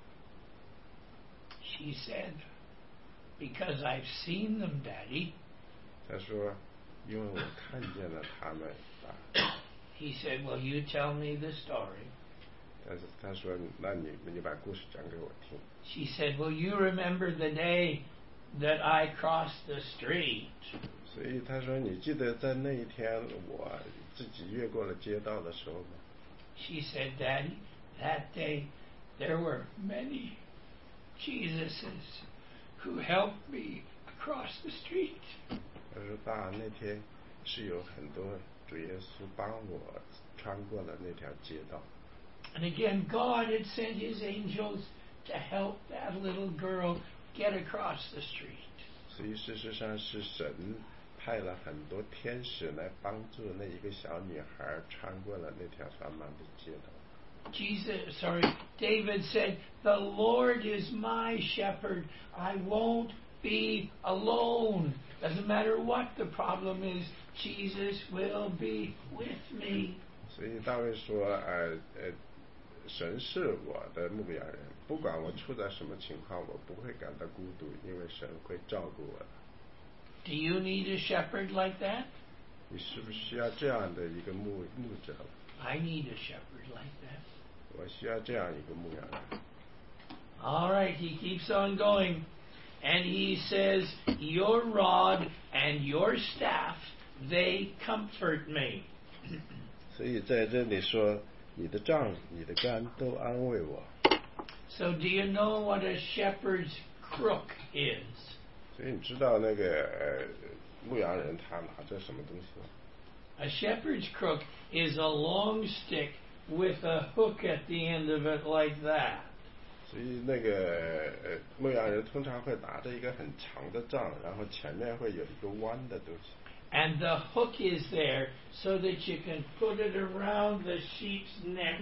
She said, "Because I've seen them, Daddy." 他说，因为我看见了他们。 He said, "Well, you tell me the story." 但是他说，那你你把故事讲给我听。 She said, "Well, you remember the day that I crossed the street." 所以他说，你记得在那一天我自己越过了街道的时候吗？ She said, "Daddy, that day there were many Jesuses who helped me across the street." 他说，爸，那天是有很多主耶稣帮我穿过了那条街道。 And again, God had sent His angels to help that little girl get across the street. 所以事实上是神派了很多天使来帮助那一个小女孩穿过了那条繁忙的街道。 Jesus, sorry, David said, "The Lord is my shepherd. I won't be alone. Doesn't matter what the problem is, Jesus will be with me." 所以大卫说，呃呃，神是我的牧羊人，不管我处在什么情况，我不会感到孤独，因为神会照顾我的。 Do you need a shepherd like that? 你是不是需要这样的一个牧牧者？ I need a shepherd like that. 我需要这样一个牧羊人。 All right, he keeps on going. And he says, your rod and your staff, they comfort me. 所以在这里说，你的杖、你的竿都安慰我。 So do you know what a shepherd's crook is? 所以你知道那个呃牧羊人他拿着什么东西吗？ A shepherd's crook is a long stick with a hook at the end of it like that. 所以那个呃牧羊人通常会拿着一个很长的杖，然后前面会有一个弯的东西。 And the hook is there so that you can put it around the sheep's neck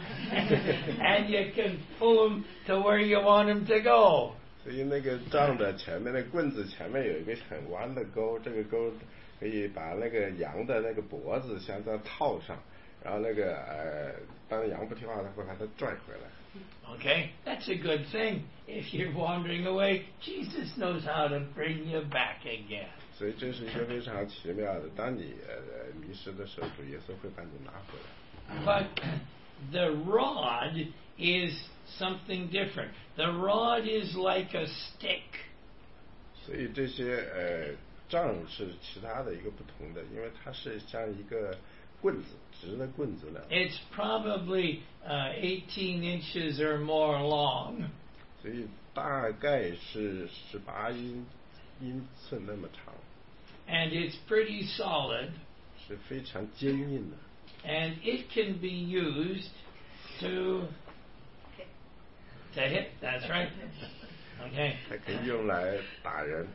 and you can pull them to where you want them to go. 所以那个杖的前面的棍子前面有一个很弯的钩，这个钩可以把那个羊的那个脖子像这样套上，然后那个呃当羊不听话，它会把它拽回来。 Okay, that's a good thing. If you're wandering away, Jesus knows how to bring you back again. 所以这是一个非常奇妙的，当你呃迷失的时候，主耶稣会把你拿回来。 But the rod is something different. The rod is like a stick. 所以这些呃杖是其他的一个不同的，因为它是像一个棍子，直的棍子呢。 It's probably uh, eighteen inches or more long. 所以大概是十八英英寸那么长。 And it's pretty solid. 是非常坚硬的。 And it can be used to to hit. That's right. Okay. 还可以用来打人。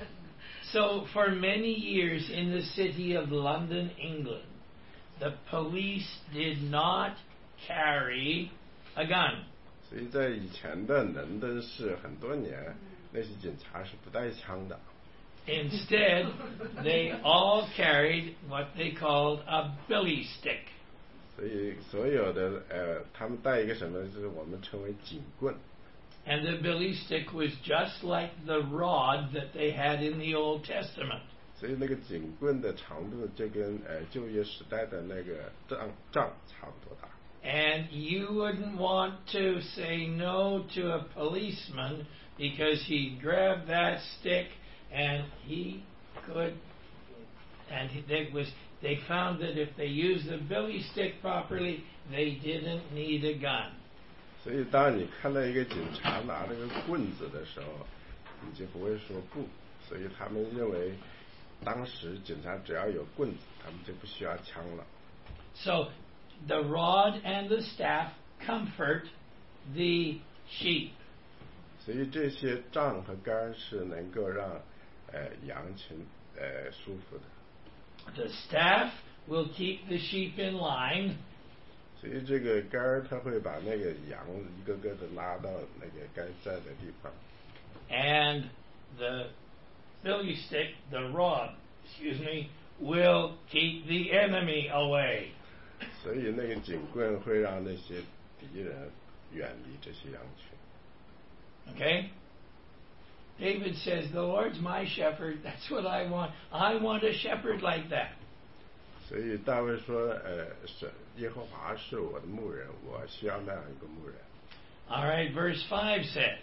So for many years in the city of London, England, the police did not carry a gun. 所以在以前的伦敦市很多年，那些警察是不带枪的。 Instead, they all carried what they called a billy stick. 所以所有的呃，他们带一个什么，就是我们称为警棍。 And the billy stick was just like the rod that they had in the Old Testament. 所以那个警棍的长度就跟呃旧约时代的那个杖杖差不多大。 And you wouldn't want to say no to a policeman because he grabbed that stick and he could, and they was they found that if they used the billy stick properly, they didn't need a gun. 所以当你看到一个警察拿这个棍子的时候，你就不会说不。所以他们认为，当时警察只要有棍子，他们就不需要枪了。 So the rod and the staff comfort the sheep. 所以这些杖和杆是能够让呃羊群呃舒服的。 The staff will keep the sheep in line. 所以这个杆儿它会把那个羊一个个的拉到那个该在的地方。 And the billy stick, the rod, excuse me, will keep the enemy away. 所以那个警棍会让那些敌人远离这些羊群。 Okay? David says, the Lord's my shepherd. That's what I want. I want a shepherd like that. 所以大卫说，呃，是耶和华是我的牧人，我需要那样一个牧人。 All right, verse five says,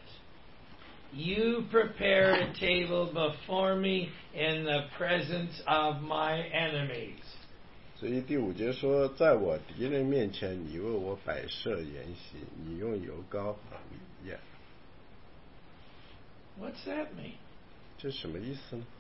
you prepare a table before me in the presence of my enemies. 所以第五节说，在我敌人面前，你为我摆设筵席，你用油膏和米宴。 What's that mean? 这什么意思呢？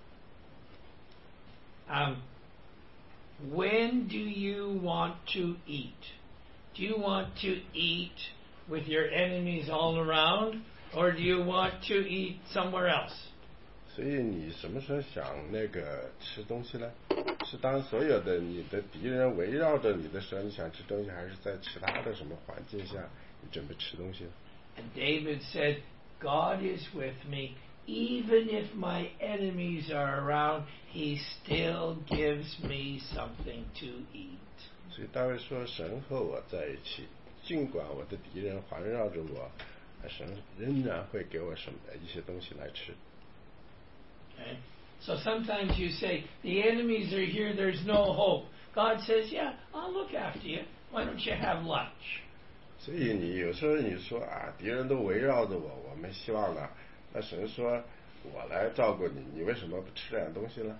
Um, when do you want to eat? Do you want to eat with your enemies all around, or do you want to eat somewhere else? 所以你什么时候想那个吃东西呢？是当所有的你的敌人围绕着你的时候，你想吃东西，还是在其他的什么环境下你准备吃东西呢？ And David said, God is with me. Even if my enemies are around, he still gives me something to eat. 所以大卫说，神和我在一起，尽管我的敌人环绕着我，神仍然会给我什么一些东西来吃。 Okay? So sometimes you say, the enemies are here, there's no hope. God says, yeah, I'll look after you. Why don't you have lunch? 所以你有时候你说啊，敌人都围绕着我，我没希望了。那神说，我来照顾你，你为什么不吃点东西呢？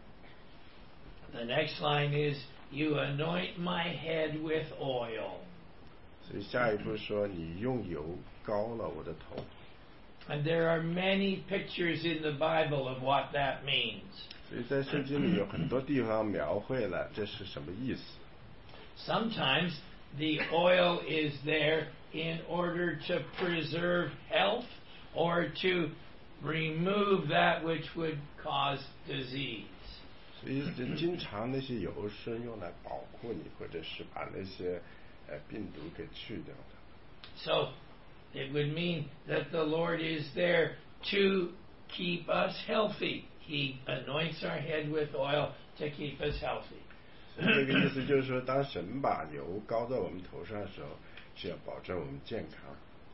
The next line is, "You anoint my head with oil." 所以下一步说，你用油膏了我的头。 And there are many pictures in the Bible of what that means. 所以在圣经里有很多地方描绘了这是什么意思。 Sometimes the oil is there in order to preserve health or to remove that which would cause disease. 所以经常那些油是用来保护你，或者是把那些呃病毒给去掉的。 So it would mean that the Lord is there to keep us healthy. He anoints our head with oil to keep us healthy. 所以这个意思就是说，当神把油膏在我们头上的时候，是要保证我们健康。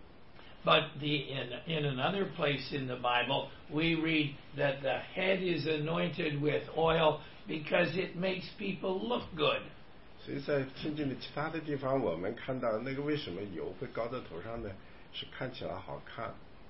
But the, in, in another place in the Bible, we read that the head is anointed with oil because it makes people look good. 所以在圣经的其他的地方，我们看到那个为什么油会膏在头上呢？是看起来好看。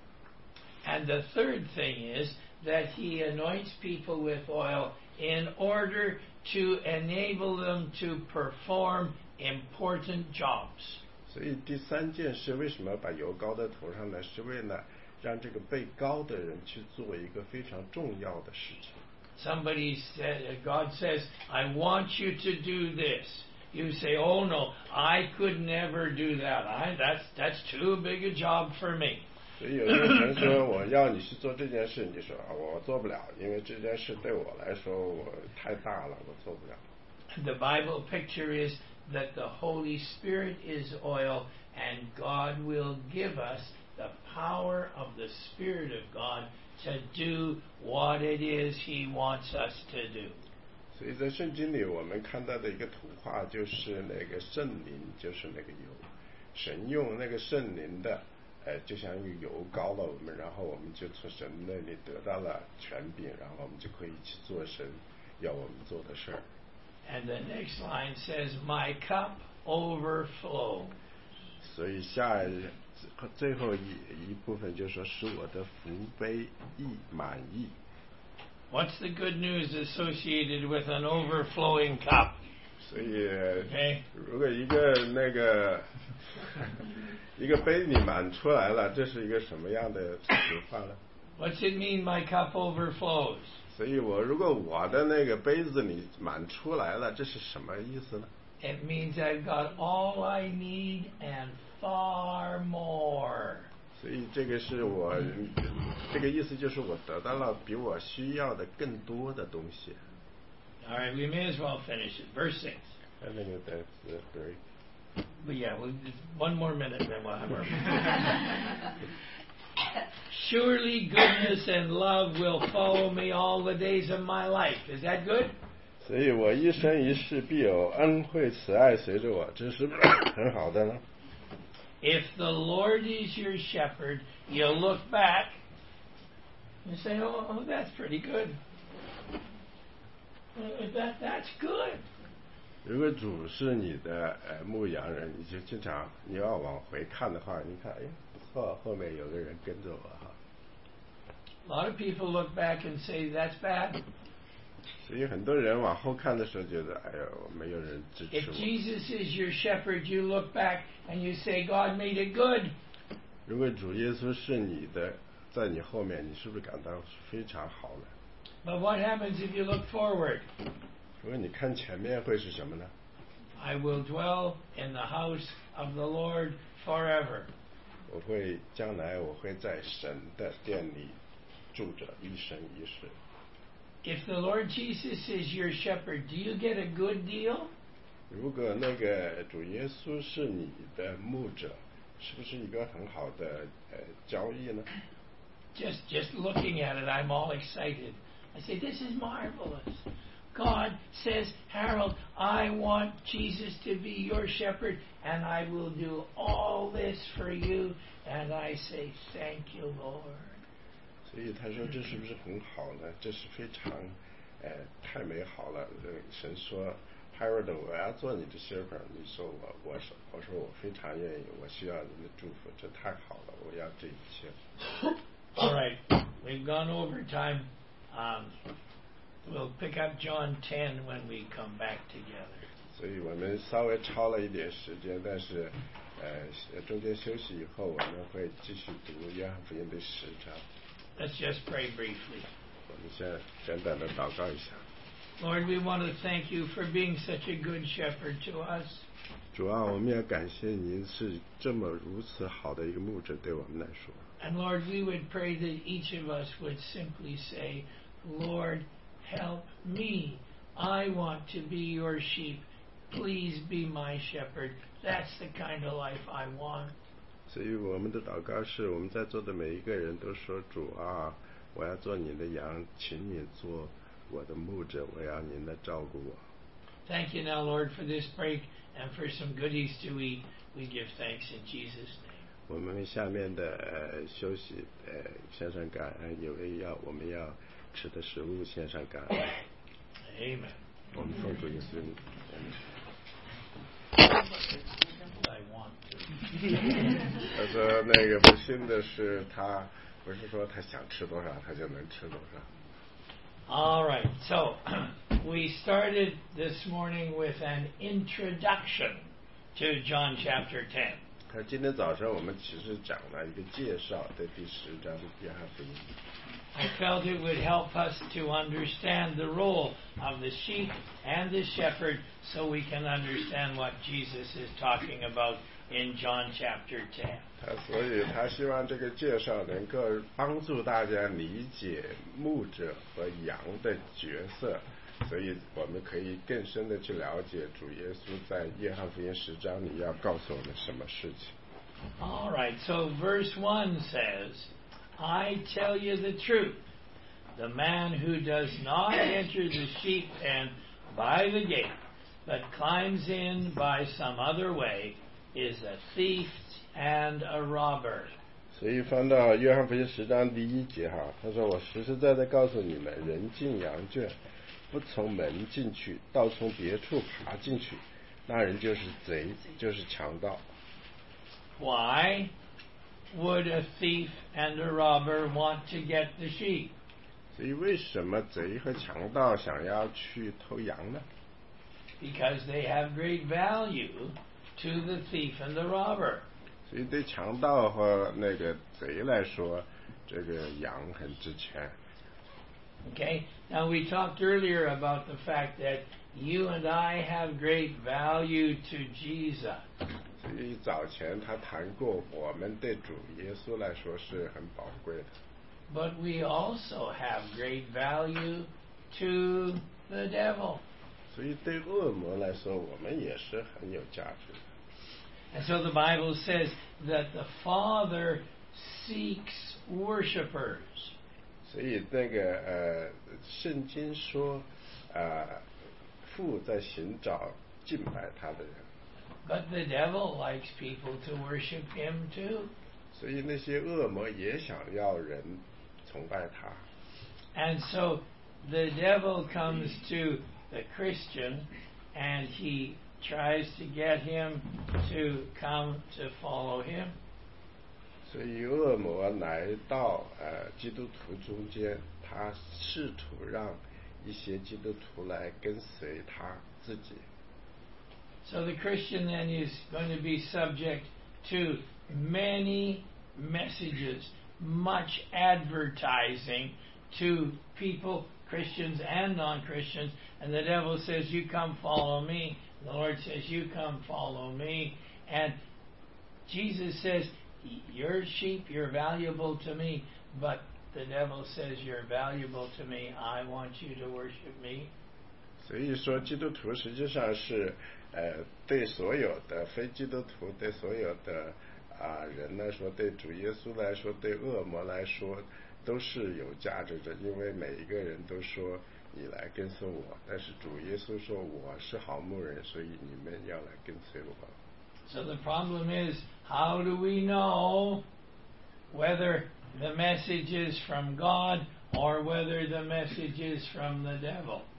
And the third thing is that he anoints people with oil in order to enable them to perform important jobs. 所以第三件事为什么把油膏在头上呢？是为了让这个被膏的人去做一个非常重要的事情。 Somebody said, God says, I want you to do this. You say, oh no, I could never do that. I, that's, that's too big a job for me. 所以有些人说我要你去做这件事，你说我做不了，因为这件事对我来说我太大了，我做不了。 The Bible picture is that the Holy Spirit is oil, and God will give us the power of the Spirit of God to do what it is He wants us to do. 所以在圣经里，我们看到的一个图画就是那个圣灵，就是那个油，神用那个圣灵的，呃，就像用油膏了我们，然后我们就从神那里得到了权柄，然后我们就可以去做神要我们做的事儿。 And the next line says, "My cup overflows." 所以下最后一一部分就说使我的福杯溢满溢。 What's the good news associated with an overflowing cup? 所以 Okay. 如果一个那个一个杯里满出来了，这是一个什么样的词话呢？ What's it mean, my cup overflows? 所以我如果我的那个杯子里满出来了，这是什么意思呢？ It means I've got all I need and far more. 所以这个是我这个意思就是我得到了比我需要的更多的东西。 All right, we may as well finish it. Verse six. I think that's the break. But yeah, we'll just one more minute, then we'll have our. Surely goodness and love will follow me all the days of my life. Is that good? 所以我一生一世必有恩惠慈爱随着我，这是很好的呢。 If the Lord is your shepherd, you'll look back and say, "Oh, oh that's pretty good. Uh, that that's good." 如果主是你的呃牧羊人，你就经常你要往回看的话，你看，哎，不错，后面有个人跟着我哈。 A lot of people look back and say, "That's bad." 所以很多人往后看的时候觉得，哎呦，没有人支持 If 我。 Jesus is your shepherd, you look back and you say, "God made it good." 如果主耶稣是你的，在你后面，你是不是感到非常好呢？ But what happens if you look forward? 如果你看前面会是什么呢？ I will dwell in the house of the Lord forever. 我会将来我会在神的殿里住着一生一世。 If the Lord Jesus is your shepherd, do you get a good deal? 如果那个主耶稣是你的牧者，是不是一个很好的呃交易呢？ Just just looking at it, I'm all excited. I say, "This is marvelous." God says, "Harold, I want Jesus to be your shepherd, and I will do all this for you." And I say, "Thank you, Lord." 所以他说这是不是很好呢？这是非常，呃，太美好了。呃，神说他说的我要做你的 shepherd， 你说我我说我说我非常愿意，我需要你的祝福，这太好了，我要这一切。 All right, we've gone over time. Um, we'll pick up John ten when we come back together. 所以我们稍微超了一点时间，但是呃中间休息以后，我们会继续读约翰福音的十章。 Let's just pray briefly. 我们先简短的祷告一下。 Lord, we want to thank you for being such a good shepherd to us. 主啊，我们也感谢您是这么如此好的一个牧者对我们来说。 And Lord, we would pray that each of us would simply say, Lord, help me. I want to be your sheep. Please be my shepherd. That's the kind of life I want. 所以我们的祷告是我们在座的每一个人都说，主啊，我要做你的羊，请你做我的牧者，我要您来照顾我。 Thank you now, Lord, for this break and for some goodies to eat. We give thanks in Jesus' name. 我们下面的呃休息呃献上感恩，有位要我们要吃的食物献上感恩。 Amen. 我们奉主耶稣名。 I want to. 他说那个不幸的是他不是说他想吃多少他就能吃多少。 All right, so we started this morning with an introduction to John chapter ten. 今天早上我们其实讲了一个介绍，对第十章的约翰福音。 I felt it would help us to understand the role of the sheep and the shepherd so we can understand what Jesus is talking about in John chapter ten. 他所以他希望这个介绍能够帮助大家理解牧者和羊的角色，所以我们可以更深的去了解主耶稣在约翰福音十章里要告诉我们什么事情。 All right, so verse one says, I tell you the truth. The man who does not enter the sheep pen by the gate, but climbs in by some other way, is a thief and a robber. 所以翻到约翰福音十章第一节哈，他说我实实在在告诉你们，人进羊圈，不从门进去，倒从别处爬进去，那人就是贼，就是强盗。 Why would a thief and a robber want to get the sheep? 所以为什么贼和强盗想要去偷羊呢？ Because they have great value to the thief and the robber. 所以对强盗和那个贼来说，这个羊很值钱。 Okay, now we talked earlier about the fact that you and I have great value to Jesus. 所以早前他谈过，我们对主耶稣来说是很宝贵的。 But we also have great value to the devil. 所以对恶魔来说，我们也是很有价值的。 And so the Bible says that the Father seeks worshipers. 所以那个呃，圣经说，呃，父在寻找敬拜他的人。 But the devil likes people to worship him too. 所以那些恶魔也想要人崇拜他。 And so the devil comes to the Christian and he tries to get him to come to follow him. 所以恶魔来到呃基督徒中间，他试图让一些基督徒来跟随他自己。 So the Christian then is going to be subject to many messages, much advertising to people, Christians and non-Christians, and the devil says, you come follow me. The Lord says, you come follow me. And Jesus says, you're sheep, you're valuable to me, but the devil says, you're valuable to me. I want you to worship me. 所以说基督徒实际上是呃对所有的非基督徒，对所有的啊、呃、人来说，对主耶稣来说，对恶魔来说都是有价值的，因为每一个人都说你来跟随我，但是主耶稣说我是好牧人，所以你们要来跟随我。 So the problem is, how do we know whether the message is from God or whether the message is from the devil?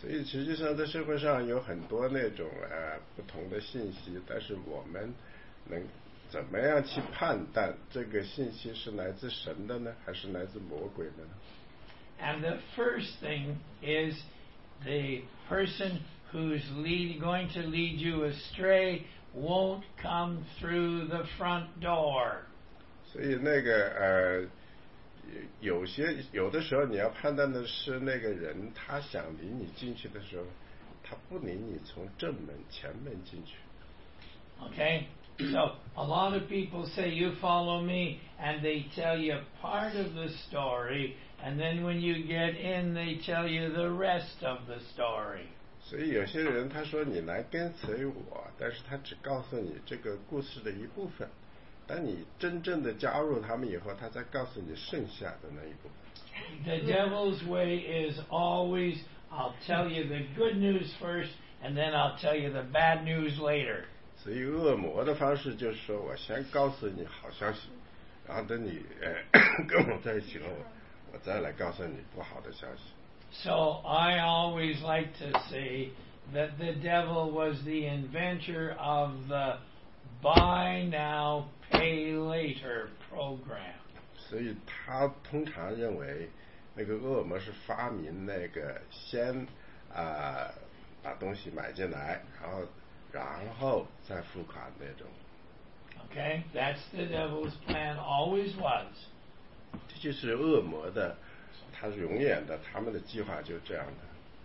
所以实际上在社会上有很多那种呃不同的信息，但是我们能怎么样去判断这个信息是来自神的呢，还是来自魔鬼的呢？ And the first thing is the person who's lead, going to lead you astray won't come through the front door. 所以那个呃，有些有的时候你要判断的是那个人他想领你进去的时候，他不领你从正门前门进去。 Okay, so a lot of people say you follow me, and they tell you part of the story, and then when you get in, they tell you the rest of the story. 所以有些人他说你来跟随我，但是他只告诉你这个故事的一部分。当你真正的加入他们以后，他才告诉你剩下的那一部分。 The devil's way is always, I'll tell you the good news first, and then I'll tell you the bad news later. 所以恶魔的方式就是说我先告诉你好消息，然后等你呃跟我在一起了，我我再来告诉你不好的消息。 So I always like to say that the devil was the inventor of the buy now, pay later program. 所以他通常认为那个恶魔是发明那个先啊、呃、把东西买进来，然后然后再付款那种。 Okay, that's the devil's plan, always was. 这就是恶魔的，他是永远的，他们的计划就这样的。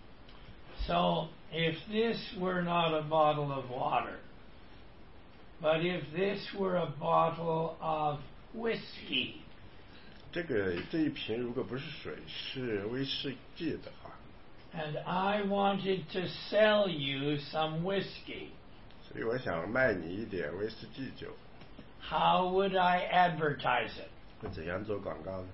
So if this were not a bottle of water, but if this were a bottle of whiskey, 这个这一瓶如果不是水，是威士忌的话， and I wanted to sell you some whiskey, 所以我想卖你一点威士忌酒。 how would I advertise it? 会怎样做广告呢？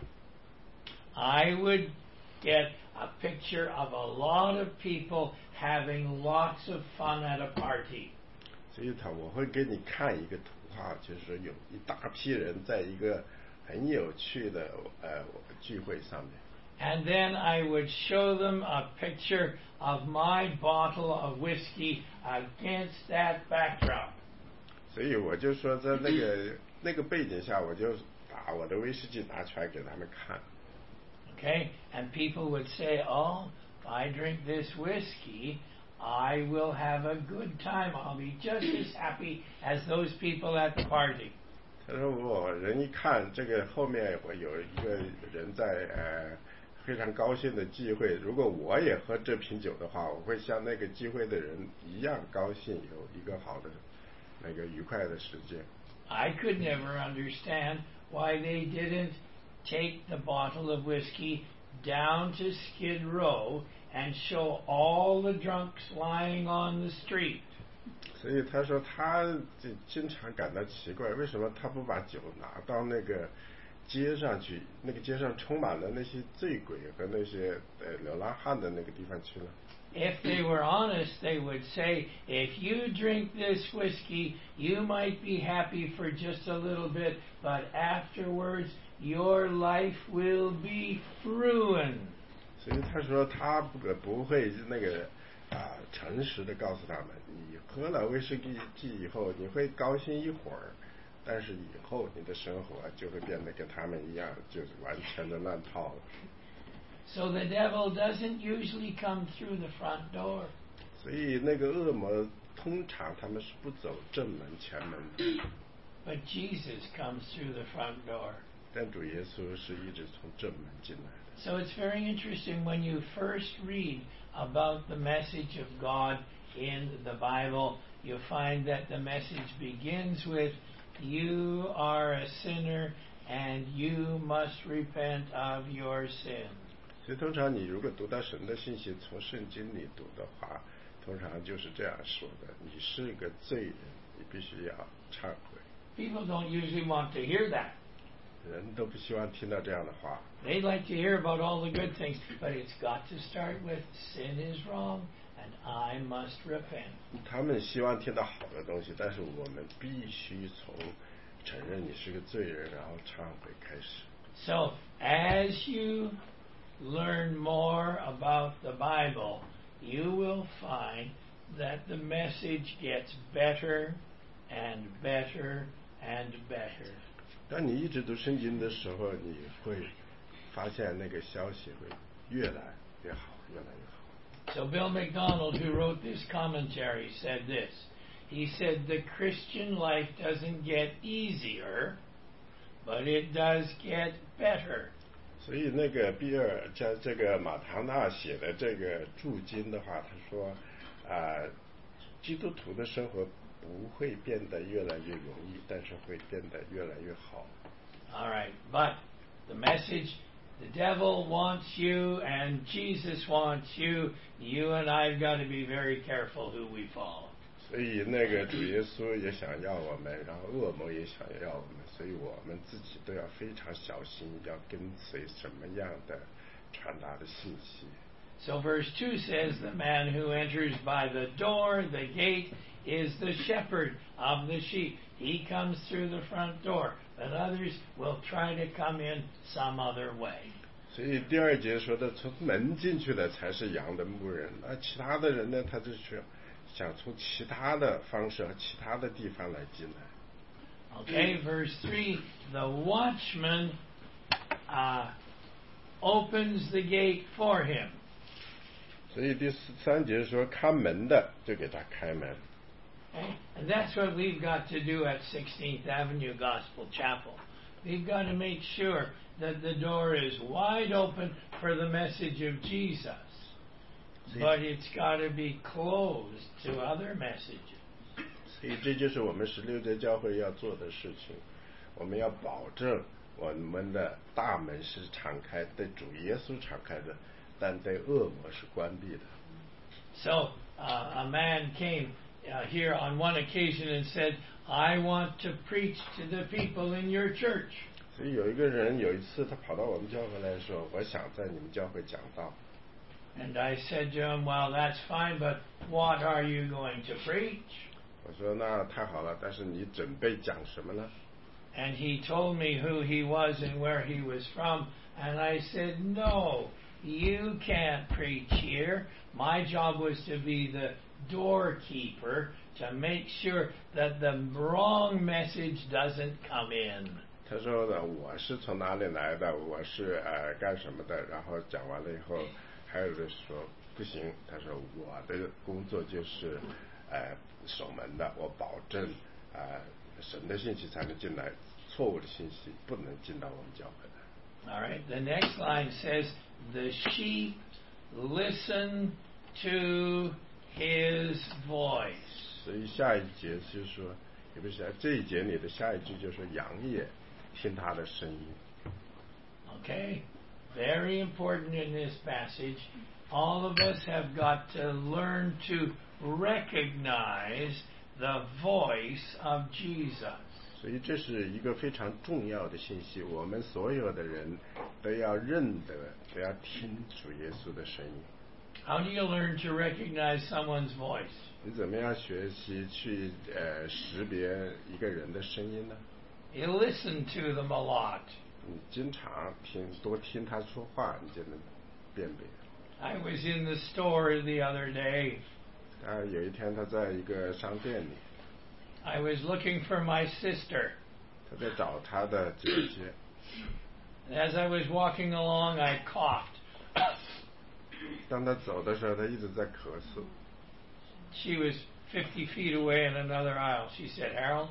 I would get a picture of a lot of people having lots of fun at a party. 所以他我会给你看一个图画，就是说有一大批人在一个很有趣的呃聚会上面。 And then I would show them a picture of my bottle of whiskey against that backdrop. 所以我就说在那个那个背景下，我就把我的威士忌拿出来给他们看。 Okay, and people would say, "Oh, if I drink this whiskey, I will have a good time. I'll be just as happy as those people at the party." 他说我人一看这个后面我有一个人在呃非常高兴的聚会，如果我也喝这瓶酒的话，我会像那个聚会的人一样高兴，有一个好的那个愉快的时间。 I could never understand why they didn't take the bottle of whiskey down to Skid Row and show all the drunks lying on the street. 所以他说他就经常感到奇怪，为什么他不把酒拿到那个街上去，那个街上充满了那些醉鬼和那些呃流浪汉的那个地方去了。 If they were honest, they would say, if you drink this whiskey, you might be happy for just a little bit, but afterwards your life will be ruined. 所以他说他不不会那个啊诚实的告诉他们，你喝了威士忌以后，你会高兴一会儿，但是以后你的生活就会变得跟他们一样，就是完全的乱套了。 So the devil doesn't usually come through the front door. 所以那个恶魔通常他们是不走正门前门的。 But Jesus comes through the front door. 但主耶稣是一直从正门进来的。 So it's very interesting when you first read about the message of God in the Bible, you find that the message begins with, "You are a sinner and you must repent of your sin." 所以通常你如果读到神的信息，从圣经里读的话，通常就是这样说的：你是个罪人，你必须要忏悔。 People don't usually want to hear that. 人都不希望听到这样的话。 They like to hear about all the good things, but it's got to start with sin is wrong and I must repent. 他们希望听到好的东西，但是我们必须从承认你是个罪人，然后忏悔开始。 So as you learn more about the Bible, you will find that the message gets better and better and better. 当你一直读圣经的时候，你会发现那个消息会越来越好，越来越好。 So Bill MacDonald, who wrote this commentary, said this. He said the Christian life doesn't get easier, but it does get better. 所以那个比尔在这个马唐纳写的这个注经的话，他说啊、呃，基督徒的生活不会变得越来越容易，但是会变得越来越好。 All right, but the message, the devil wants you and Jesus wants you. You and I've got to be very careful who we follow. 所以那个主耶稣也想要我们，然后恶魔也想要我们，所以我们自己都要非常小心，要跟随什么样的传达的信息。 So verse two says, the man who enters by the door, the gate, is the shepherd of the sheep. He comes through the front door, but others will try to come in some other way. 所以第二节说的，从门进去的才是羊的牧人，那其他的人呢，他就是想从其他的方式和其他的地方来进来。 Okay, verse three, the watchman uh, opens the gate for him. 所以第三节说，看门的就给他开门。 Okay? And that's what we've got to do at sixteenth Avenue Gospel Chapel. We've got to make sure that the door is wide open for the message of Jesus. But it's got to be closed to other messages. 所以这就是我们十六节教会要做的事情，我们要保证我们的大门是敞开，对主耶稣敞开的，但对恶魔是关闭的。 So uh, a man came uh, here on one occasion and said, I want to preach to the people in your church. 所以有一个人有一次他跑到我们教会来说，我想在你们教会讲道。 And I said to him, well, that's fine, but what are you going to preach? 我说那太好了，但是你准备讲什么呢？ And he told me who he was and where he was from, and I said, no, you can't preach here. My job was to be the doorkeeper to make sure that the wrong message doesn't come in. 他说呢，我是从哪里来的，我是呃干什么的，然后讲完了以后，还有的说不行，他说我的工作就是呃守门的，我保证呃神的信息才能进来，错误的信息不能进到我们教会的。 All right, the next line says, the sheep listen to his voice. 所以下一节就是说，也不是这一节里的下一句就是说，羊也听他的声音。 Okay, very important in this passage. All of us have got to learn to recognize the voice of Jesus. 所以这是一个非常重要的信息，我们所有的人都要认得，都要听主耶稣的声音。 How do you learn to recognize someone's voice? 你怎么样学习去呃识别一个人的声音呢？ You listen to them a lot. 你经常听，多听他说话，你就能辨别。 I was in the store the other day. 啊，有一天他在一个商店里， I was looking for my sister. 他在找他的姐姐。 As I was walking along, I coughed. 当他走的时候，他一直在咳嗽。 She was fifty feet away in another aisle. She said, Harold,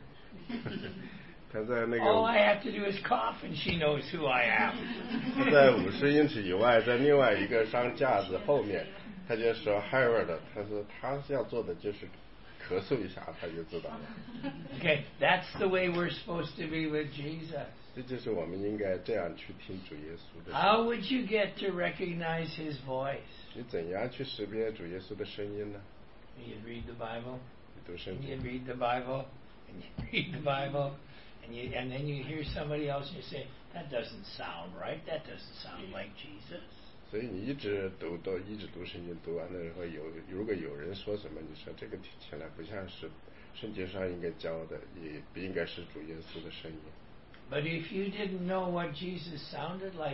他在那个 all I have to do is cough and she knows who I am. 他在五十英尺以外，在另外一个商架子后面，他就说 Harold， 他说他要做的就是咳嗽一下，他就知道了。 Okay, that's the way we're supposed to be with Jesus. 这就是我们应该这样去听主耶稣的。 How would you get to recognize his voice? 你怎样去识别主耶稣的声音呢？ You'd read the Bible, 你读圣 and 经 you'd read the Bible, and you'd read the Bible, and you and then you hear somebody else and you say, that doesn't sound right. That doesn't sound like Jesus. 所以你一直读都一直读圣经，读完了以后有如果有人说什么，你说这个听起来不像是圣经上应该教的，也不应该是主耶稣的声音。 But if you didn't know what Jesus sounded like,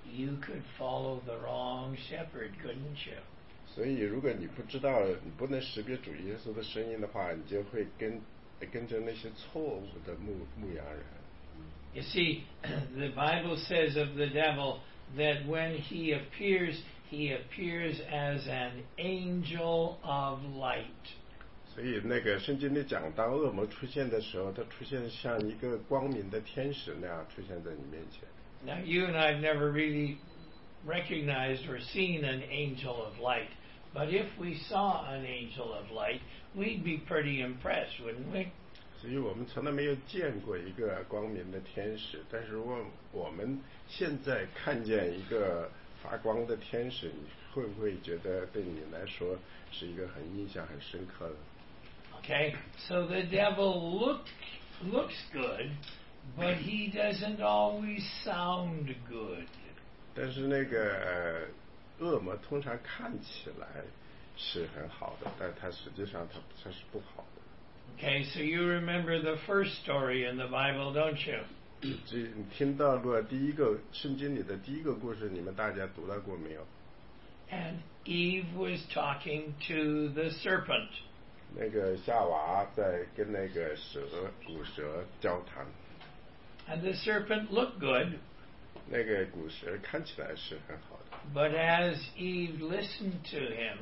you could follow the wrong shepherd, couldn't you? 所以，如果你不知道，你不能识别主耶稣的声音的话，你就会跟跟着那些错误的牧牧羊人。 You see, the Bible says of the devil that when he appears, he appears as an angel of light. 所以，那个圣经里讲，当恶魔出现的时候，他出现像一个光明的天使那样出现在你面前。 Now, you and I have never really recognized or seen an angel of light. But if we saw an angel of light, we'd be pretty impressed, wouldn't we? 所以我们从来没有见过一个光明的天使，但是我我们现在看见一个发光的天使，你会不会觉得对你来说是一个很印象很深刻的？ Okay, so the devil look looks good, but he doesn't always sound good. 但是那个恶魔通常看起来是很好的，但它实际上它它是不好的。 Okay, so you remember the first story in the Bible, don't you? 这你听到过第一个圣经里的第一个故事，你们大家读到过没有？ And Eve was talking to the serpent. 那个夏娃在跟那个蛇古蛇交谈。 And the serpent looked good. 那个古蛇看起来是很好的。 But as Eve listened to him,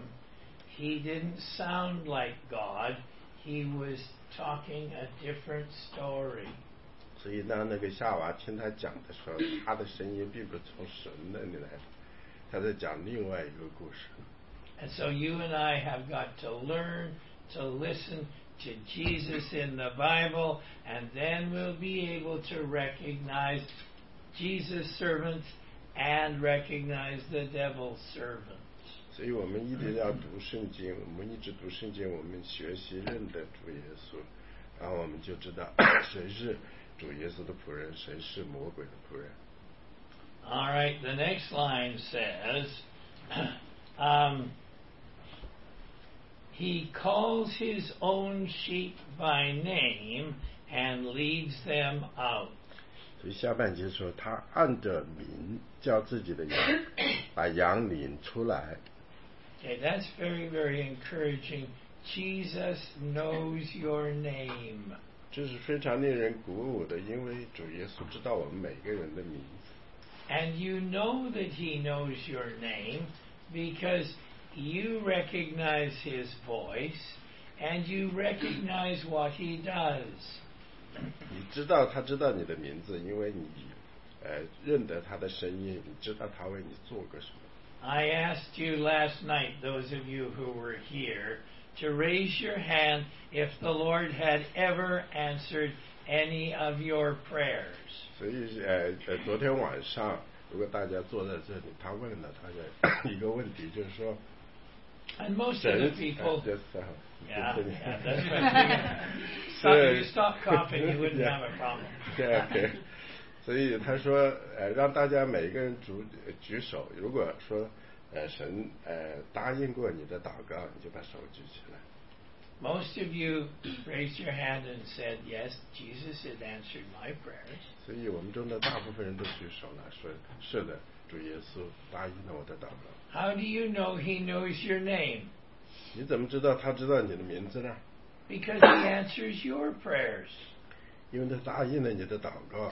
he didn't sound like God. He was talking a different story. 所以当那个夏娃听他讲的时候，他的声音并不是从神那里来的，他在讲另外一个故事。 And so you and I have got to learn to listen to Jesus in the Bible, and then we'll be able to recognize Jesus' servants and recognize the devil's servants. 所以我们一定要读圣经，我们一直读圣经，我们学习认得主耶稣，然后我们就知道谁是主耶稣的仆人，谁是魔鬼的仆人。 All right, the next line says, um, he calls his own sheep by name and leads them out. 所以下半节说，他按着名叫自己的羊，把羊领出来。 Okay, that's very, very encouraging. Jesus knows your name. 这是非常令人鼓舞的，因为主耶稣知道我们每个人的名字。 And you know that he knows your name because you recognize his voice and you recognize what he does. 你知道他知道你的名字，因为你呃认得他的声音，你知道他为你做过什么。 I asked you last night, those of you who were here, to raise your hand if the Lord had ever answered any of your prayers. 所以呃呃，昨天晚上，如果大家坐在这里，他问了他的一个问题，就是说。 And most of the people, uh, yeah, yeah, that's right. So if you stop coughing, you wouldn't have a problem. Yeah, okay. 所以他说，呃，让大家每一个人举举手。如果说，呃，神呃答应过你的祷告，你就把手举起来。 Most of you raised your hand and said, "Yes, Jesus has answered my prayers." 所以我们中的大部分人都举手了，说是的，主耶稣答应了我的祷告。 How do you know he knows your name? 你怎么知道他知道你的名字呢？ Because he answers your prayers. 因为他答应了你的祷告。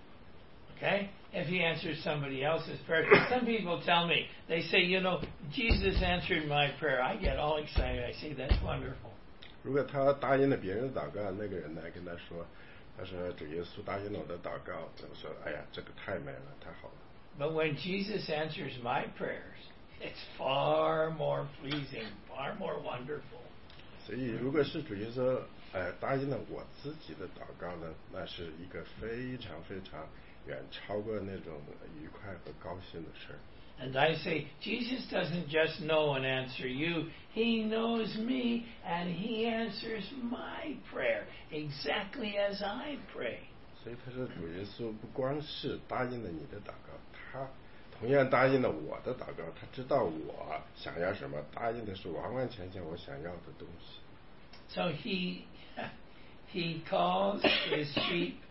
Okay? If he answers somebody else's prayer, some people tell me, they say, you know, Jesus answered my prayer. I get all excited. I say, that's wonderful. 如果他答应了别人的祷告，那个人来跟他说，他说主耶稣答应了我的祷告，我说，哎呀，这个太美了，太好了。 But when Jesus answers my prayers, it's far more pleasing, far more wonderful. 所以，如果是主耶稣呃答应了我自己的祷告呢，那是一个非常非常远超过那种愉快和高兴的事。 And I say, Jesus doesn't just know and answer you. He knows me and he answers my prayer exactly as I pray. 所以他说，主耶稣不光是答应了你的祷告，他同样答应了我的祷告。他知道我想要什么，答应的是完完全全我想要的东西。 So he he calls his sheep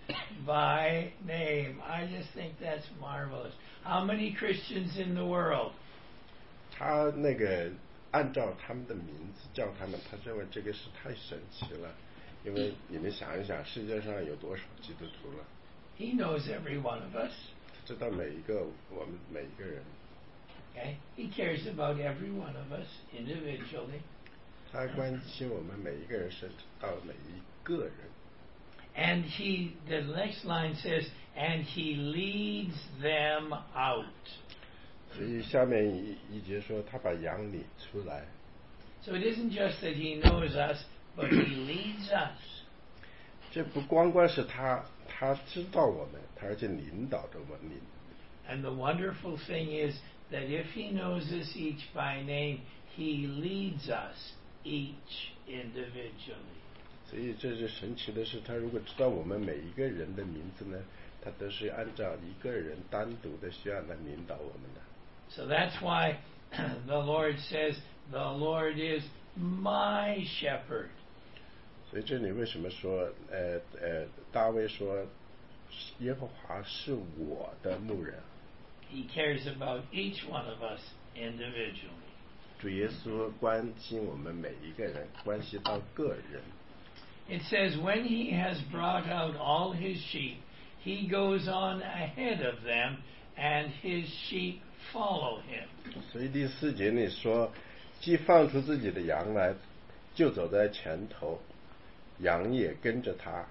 by name. I just think that's marvelous. How many Christians in the world? 他那个按照他们的名字叫他们，他认为这个是太神奇了，因为你们想一想，世界上有多少基督徒了？ He knows every one of us. 他知道每一个我们每一个人。 Okay? He cares about every one of us individually. 他关心我们每一个人，甚至到每一个人。 And he, the next line says, and he leads them out. 所以下面一一节说，他把羊领出来。 So it isn't just that he knows us, but he leads us. 这不光光是他，他知道我们，他而且领导着我们。 And the wonderful thing is that if he knows us each by name, he leads us each individually. 所以这是神奇的是，他如果知道我们每一个人的名字呢，他都是按照一个人单独的需要来领导我们的。 So that's why the Lord says, "The Lord is my shepherd." 所以这里为什么说，呃呃，大卫说，耶和华是我的牧人。 He cares about each one of us individually. 主耶稣关心我们每一个人，关系到个人。 It says, when he has brought out all his sheep, he goes on ahead of them, and his sheep follow him. 所以第四节里说，既放出自己的羊来，就走在前头，羊也跟着他。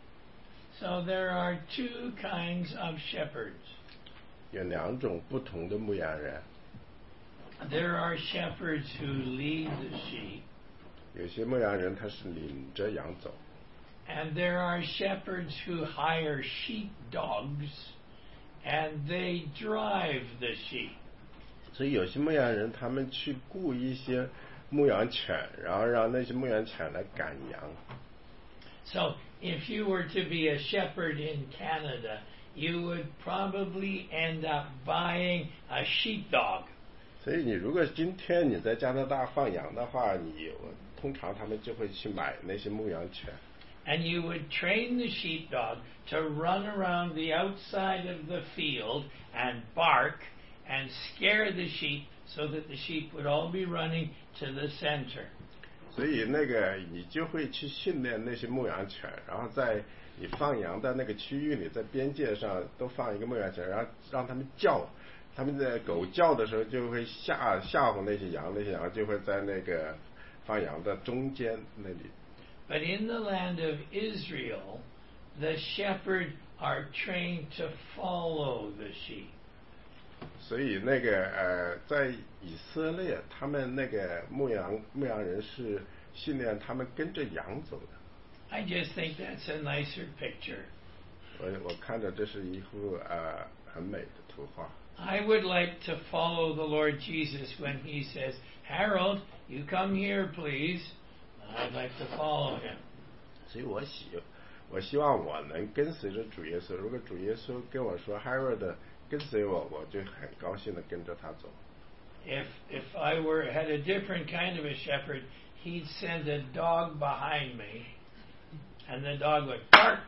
So there are two kinds of shepherds. 有两种不同的牧羊人。 There are shepherds who lead the sheep. 有些牧羊人他是领着羊走。 And there are shepherds who hire sheep dogs, and they drive the sheep. 所以有些牧羊人他们去雇一些牧羊犬，然后让那些牧羊犬来赶羊。 So if you were to be a shepherd in Canada, you would probably end up buying a sheepdog. 所以你如果今天你在加拿大放羊的话，你通常他们就会去买那些牧羊犬。 And you would train the sheepdog to run around the outside of the field and bark and scare the sheep so that the sheep would all be running to the center. 所以那个你就会去训练那些牧羊犬，然后在你放羊的那个区域里，在边界上都放一个牧羊犬，然后让他们叫。 他们在狗叫的时候，就会吓吓唬那些羊，那些羊就会在那个放羊的中间那里。 But in the land of Israel, the shepherd are trained to follow the sheep. 所以那个呃，在以色列，他们那个牧羊牧羊人是训练他们跟着羊走的。 I just think that's a nicer picture. 我我看着这是一幅呃很美的图画。 I would like to follow the Lord Jesus when he says, Harold, you come here, please. I'd like to follow him. 所以我希我希望我能跟随着主耶稣。如果主耶稣跟我说 Harold 跟随我，我就很高兴的跟着他走。 If if I were had a different kind of a shepherd, he'd send a dog behind me, and the dog would bark,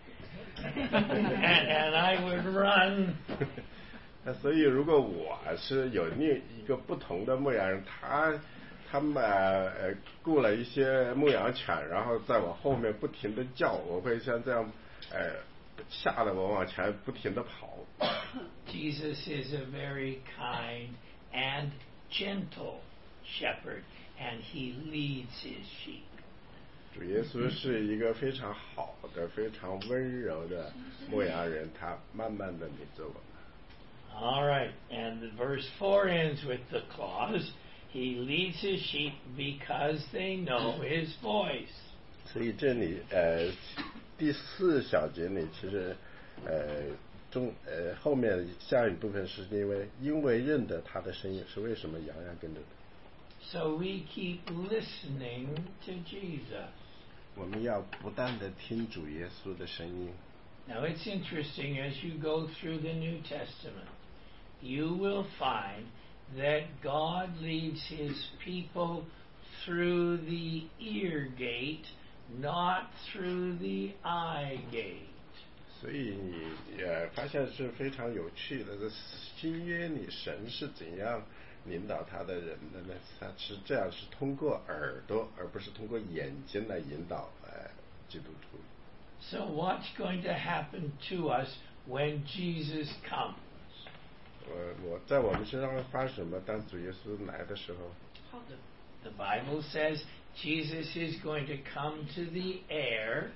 and, and I would run. 所以，如果我是有另一个不同的牧羊人，他他们呃雇了一些牧羊犬，然后在我后面不停的叫，我会像这样呃吓得我往前不停的跑。 Jesus is a very kind and gentle shepherd, and he leads his sheep. 主耶稣是一个非常好的、非常温柔的牧羊人，他慢慢的领着我们。 All right, and verse four ends with the clause, he leads his sheep because they know his voice. 所以这里呃第四小节里其实呃中呃后面下一部分是因为因为认得他的声音，是为什么羊要跟着他？ So we keep listening to Jesus. 我们要不断的听主耶稣的声音。 Now it's interesting as you go through the New Testament, you will find that God leads his people through the ear gate, not through the eye gate. 所以你也发现是非常有趣的，这新约里神是怎样领导他的人的呢？他是这样，是通过耳朵，而不是通过眼睛来引导呃基督徒。 So what's going to happen to us when Jesus comes? 我我在我们身上会发生什么？当主耶稣来的时候 The Bible says Jesus is going to come to the air,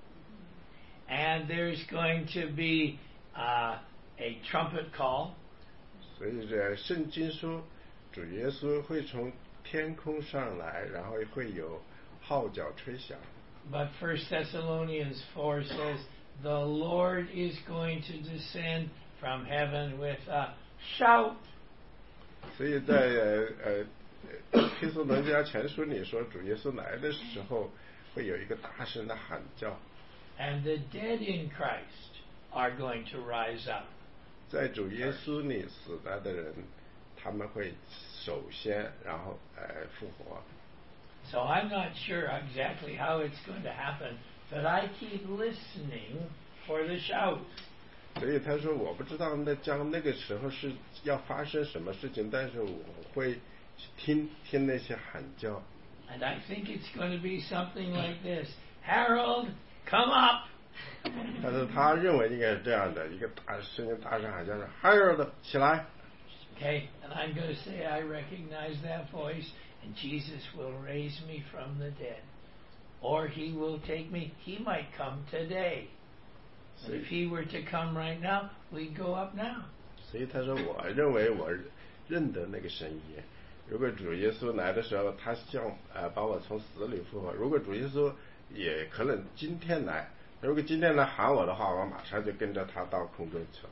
and there's going to be uh, a trumpet call. 所以这圣经说，主耶稣会从天空上来，然后会有号角吹响。 But First Thessalonians four says the Lord is going to descend from heaven with a shout. 所以在呃呃帖撒罗尼迦前书里说，主耶稣来的时候会有一个大声的喊叫。 And the dead in Christ are going to rise up. 在主耶稣里死了的人，他们会首先，然后呃复活。 So I'm not sure exactly how it's going to happen, but I keep listening for the shout. 所以他说，我不知道那将那个时候是要发生什么事情，但是我会听听那些喊叫。 And I think it's going to be something like this: Harold, come up. 但是他认为应该是这样的，一个大声音大声喊叫是 Harold 起来。 Okay, and I'm going to say I recognize that voice, and Jesus will raise me from the dead, or He will take me. He might come today. But if He were to come right now, we'd go up now. 所以他说，我认为我认得那个声音。如果主耶稣来的时候，他想呃把我从死里复活。如果主耶稣也可能今天来，如果今天来喊我的话，我马上就跟着他到空中去了。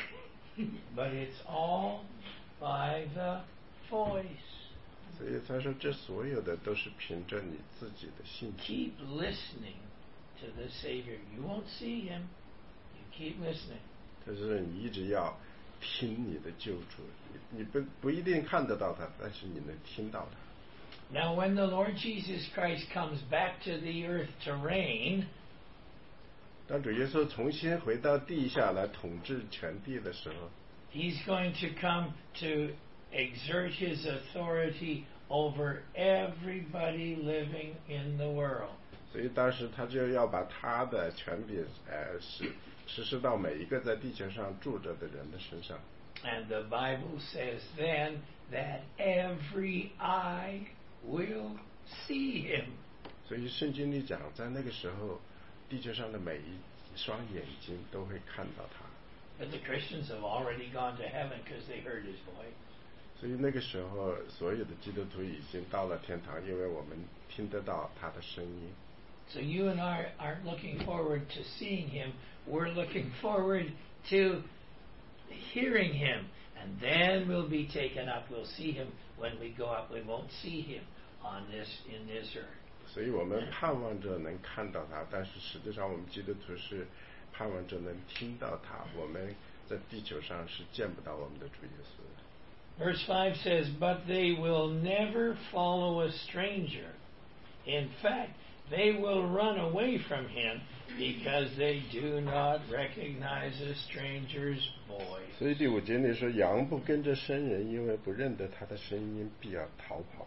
But it's all by the voice. 所以他说，这所有的都是凭着你自己的信心。 Keep listening to the Savior. You won't see Him. You keep listening. 他说，你一直要听你的救主，你不不一定看得到他，但是你能听到他。 Now, when the Lord Jesus Christ comes back to the earth to reign, 当主耶稣重新回到地下来统治全地的时候 He's going to come to exert His authority over everybody living in the world. 所以当时他就要把他的权柄呃实实施到每一个在地球上住着的人的身上。 And the Bible says then that every eye will see Him. 所以圣经里讲，在那个时候，地球上的每一双眼睛都会看到他。 But the Christians have already gone to heaven because they heard His voice. 所以那个时候，所有的基督徒已经到了天堂，因为我们听得到他的声音。 So you and I aren't looking forward to seeing Him. We're looking forward to hearing Him. And then we'll be taken up. We'll see Him when we go up. We won't see Him on this in this earth. 所以我们盼望着能看到他，但是实际上我们基督徒是盼望着能听到他。我们在地球上是见不到我们的主耶稣的。 Verse five says, But they will never follow a stranger. In fact, they will run away from him because they do not recognize a stranger's voice. 所以第五节里说，羊不跟着生人，因为不认得他的声音，必要逃跑。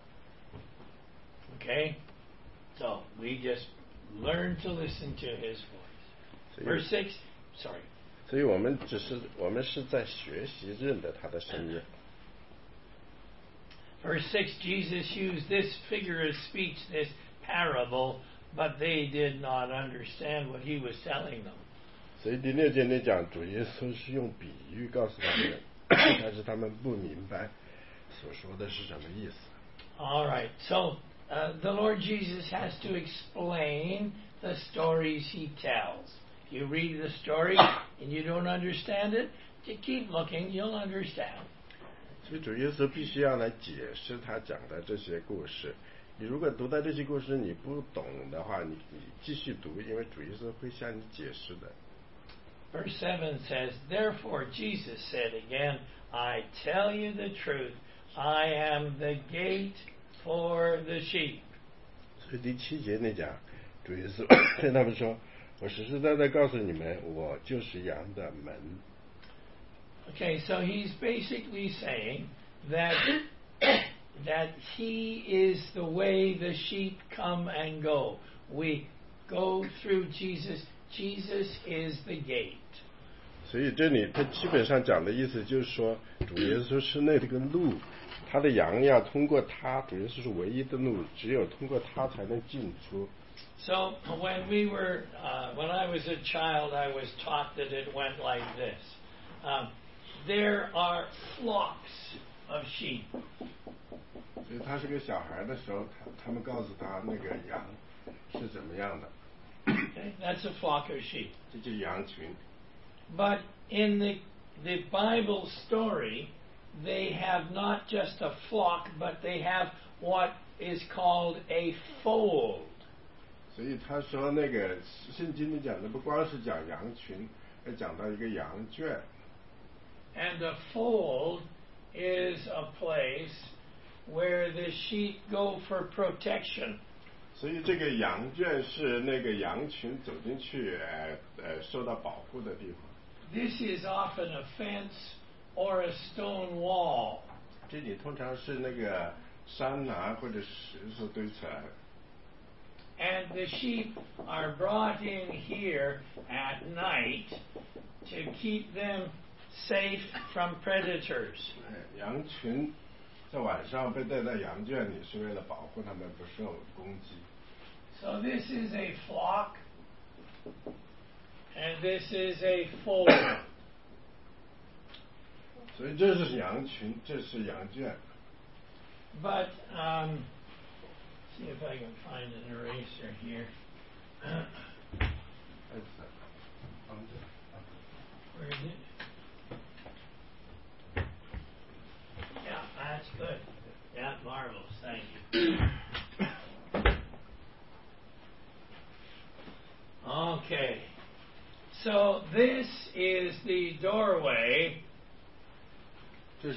Okay? So we just learn to listen to His voice. Verse six, sorry. 所以我们只是我们是在学习认得他的声音。 Verse six, Jesus used this figure of speech, this parable, but they did not understand what He was telling them. 所以第六节里讲，主耶稣是用比喻告诉他们，但是他们不明白所说的是什么意思。 All right, so uh, the Lord Jesus has to explain the stories He tells. If you read the story and you don't understand it, to keep looking, you'll understand. 所以主耶稣必须要来解释他讲的这些故事。你如果读到这些故事你不懂的话，你你继续读，因为主耶稣会向你解释的。 Verse seven says, Therefore Jesus said again, I tell you the truth, I am the gate for the sheep. 所以第七节里讲，主耶稣对他们说：“ 我实实在在告诉你们，我就是羊的门。 Okay, so he's basically saying that that he is the way the sheep come and go. We go through Jesus. Jesus is the gate. 所以这里他基本上讲的意思就是说，主耶稣是那个路，他的羊要通过他，主耶稣是唯一的路，只有通过他才能进出。 So when we were, uh, when I was a child, I was taught that it went like this. Um, there are flocks of sheep. 所以他是个小孩的时候，他他们告诉他那个羊是怎么样的。 Okay, that's a flock of sheep. 这就是羊群。 But in the the Bible story, they have not just a flock, but they have what is called a fold. 所以他说那个圣经里讲的不光是讲羊群，还讲到一个羊圈。 And a fold is a place where the sheep go for protection. 所以这个羊圈是那个羊群走进去，呃呃，受到保护的地方。 This is often a fence or a stone wall. 这里通常是那个山啊或者石头堆起来的。 And the sheep are brought in here at night to keep them safe from predators. 羊群在晚上被带到羊圈里，是为了保护它们不受攻击。 So this is a flock, and this is a fold. 所以这是羊群，这是羊圈。 But um, see if I can find an eraser here. Where is it? Yeah, that's good. Yeah, marvelous. Thank you. Okay. So this is the doorway to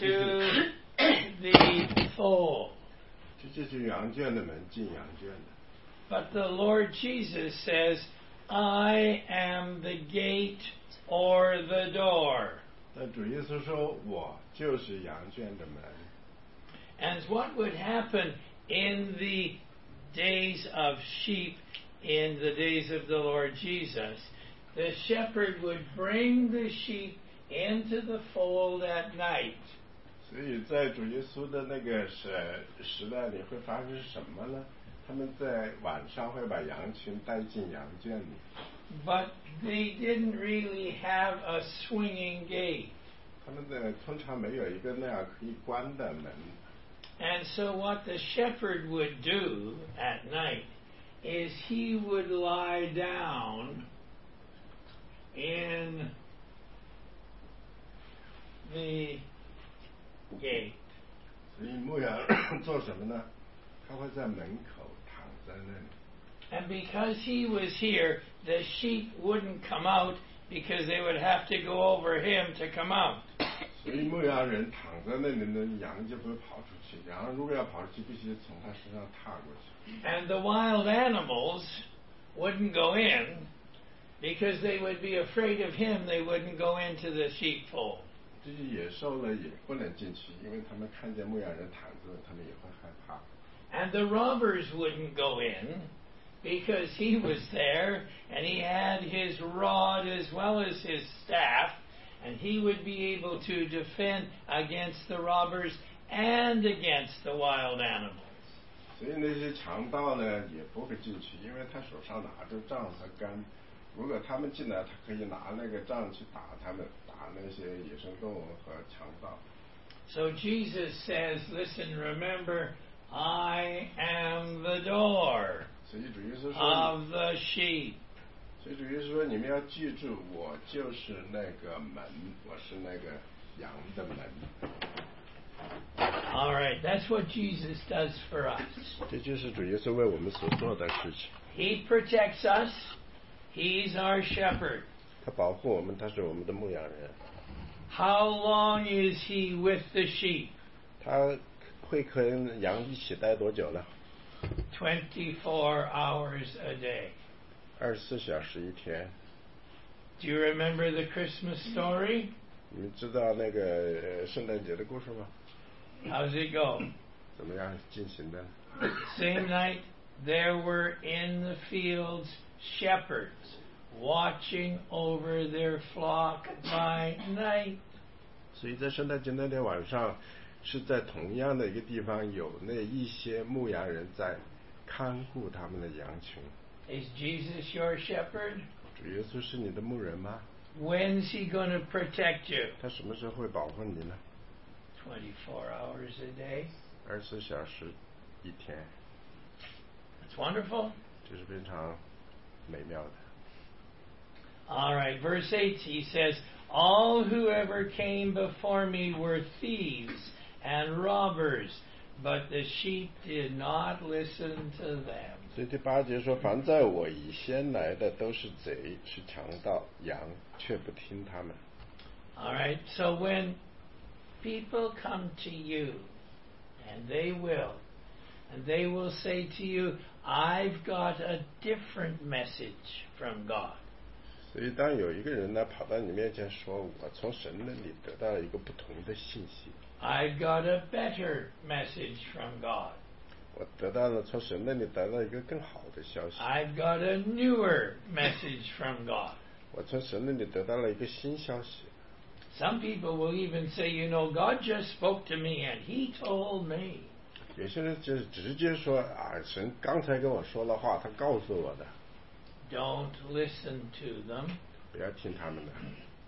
the fold. 这就是羊圈的门，进羊圈的。 But the Lord Jesus says, I am the gate or the door. 但主耶稣说，我就是羊圈的门。 And what would happen in the days of sheep, in the days of the Lord Jesus, the shepherd would bring the sheep into the fold at night. 所以在主耶稣的那个时时代里会发生什么呢？他们在晚上会把羊群带进羊圈里。 But they didn't really have a swinging gate. 他们的通常没有一个那样可以关的门。 And so what the shepherd would do at night is he would lie down in the gate. 所以牧羊做什么呢？他会在门口躺在那里。 And because he was here, the sheep wouldn't come out because they would have to go over him to come out. 所以牧羊人躺在那里呢，羊就不会跑出去。羊如果要跑出去，必须从他身上踏过去。 And the wild animals wouldn't go in because they would be afraid of him. They wouldn't go into the sheepfold. 这些野兽呢也不能进去，因为他们看见牧羊人躺着，他们也会害怕。 And the robbers wouldn't go in because he was there and he had his rod as well as his staff, and he would be able to defend against the robbers and against the wild animals. 所以那些强盗呢也不会进去，因为他手上拿着杖和杆。如果他们进来，他可以拿那个杖去打他们，打那些野生动物和强盗。 So Jesus says, listen, remember, I am the door of the sheep. 所以主耶稣说，你们要记住，我就是那个门，我是那个羊的门。 All right, that's what Jesus does for us. 这就是主耶稣为我们所做的事情。 He protects us. He's our shepherd. 他保护我们，他是我们的牧羊人。 How long is he with the sheep? 他会跟羊一起待多久了？ twenty-four hours a day. 二十四小时一天。 Do you remember the Christmas story? 你们知道那个圣诞节的故事吗？ How's it go? 怎么样进行的？ Same night, there were in the fields shepherds watching over their flock by night. 所以在圣诞节那天晚上，是在同样的一个地方，有那一些牧羊人在看顾他们的羊群。 Is Jesus your shepherd? 主耶稣是你的牧人吗？ When's he going to protect you? 他什么时候会保护你呢？ twenty-four hours a day. 二十四小时一天。 That's wonderful. 这是非常美妙的。 All right, verse eight, he says, all who ever came before me were thieves and robbers, but the sheep did not listen to them. 所以第八节说，凡在我以先来的都是贼，是强盗，羊却不听他们。 All right, so when people come to you, and they will, and they will say to you, I've got a different message from God. 所以当有一个人呢跑到你面前说，我从神那里得到了一个不同的信息。 I've got a better message from God. 我得到了从神那里得到一个更好的消息。 I've got a newer message from God. 我从神那里得到了一个新消息。 Some people will even say, you know, God just spoke to me and He told me. 有些人就是直接说啊，神刚才跟我说了话，他告诉我的。 Don't listen to them. 不要听他们的。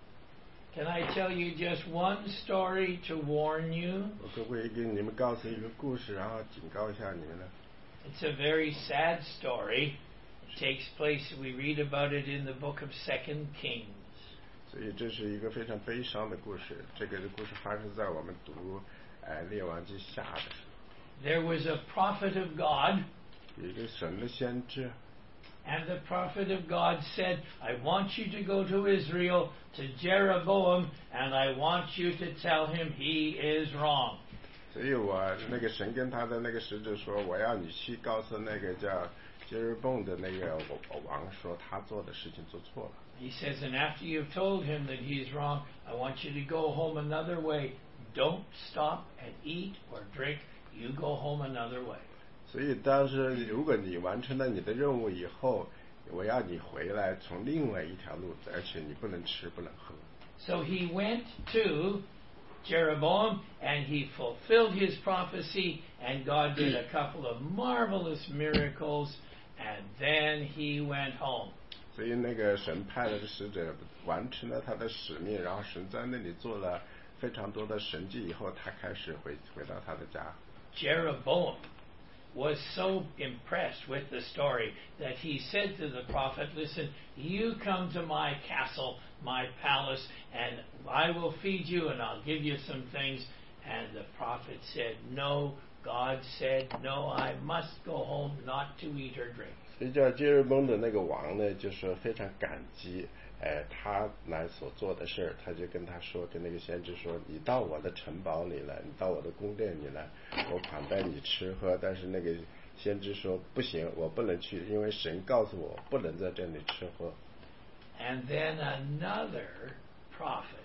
Can I tell you just one story to warn you? 我可不可以给你们告诉一个故事，然后警告一下你们呢？ It's a very sad story. It takes place, we read about it in the book of Second Kings. 所以这是一个非常悲伤的故事。这个故事发生在我们读呃列王记下的时候。 There was a prophet of God. 有一个神的先知。 And the prophet of God said, I want you to go to Israel, to Jeroboam, and I want you to tell him he is wrong. 所以我那个神跟他的那个使者说，我要你去告诉那个叫杰日泵的那个王说，他做的事情做错了。 He says, and after you've told him that he's wrong, I want you to go home another way. Don't stop and eat or drink. You go home another way. 所以当时如果你完成了你的任务以后，我要你回来从另外一条路，而且你不能吃不能喝。 So he went to Jeroboam and he fulfilled his prophecy, and God did a couple of marvelous miracles, and then he went home. 所以那个神派了个使者完成了他的使命，然后神在那里做了非常多的神迹以后，他开始回回到他的家。 Jeroboam was so impressed with the story that he said to the prophet, listen, you come to my castle, my palace, and I will feed you and I'll give you some things. And the prophet said, no, God said, no, I must go home not to eat or drink. 所以叫杰日泵的那个王呢，就是非常感激，哎，他来所做的事儿，他就跟他说，跟那个先知说，你到我的城堡里来，你到我的宫殿里来，我款待你吃喝。但是那个先知说，不行，我不能去，因为神告诉我不能在这里吃喝。 And then another prophet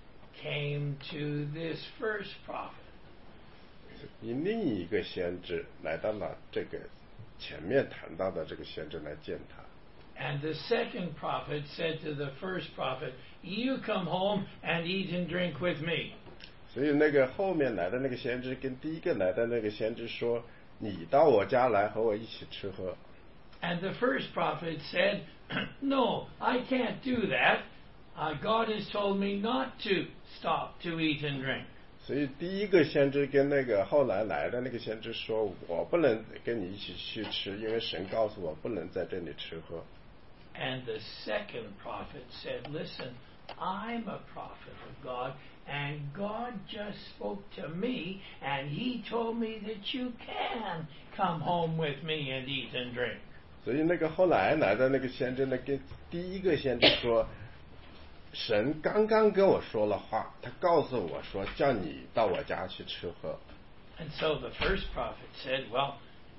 came to this first prophet. 另一个先知来到了这个前面谈到的这个先知来见他。 And the second prophet said to the first prophet, you come home and eat and drink with me. 所以那个后面来的那个先知跟第一个来的那个先知说，你到我家来和我一起吃喝。 And the first prophet said, no, I can't do that. Uh, God has told me not to stop to eat and drink. 所以第一个先知跟那个后来来的那个先知说，我不能跟你一起去吃，因为神告诉我不能在这里吃喝。 And the second prophet said, listen, I'm a prophet of God, and God just spoke to me, and he told me that you can come home with me and eat and drink. 所以那个后来来的那个先知呢，跟第一个先知说，神刚刚跟我说了话，他告诉我说，叫你到我家去吃喝。 And so the first prophet said, well,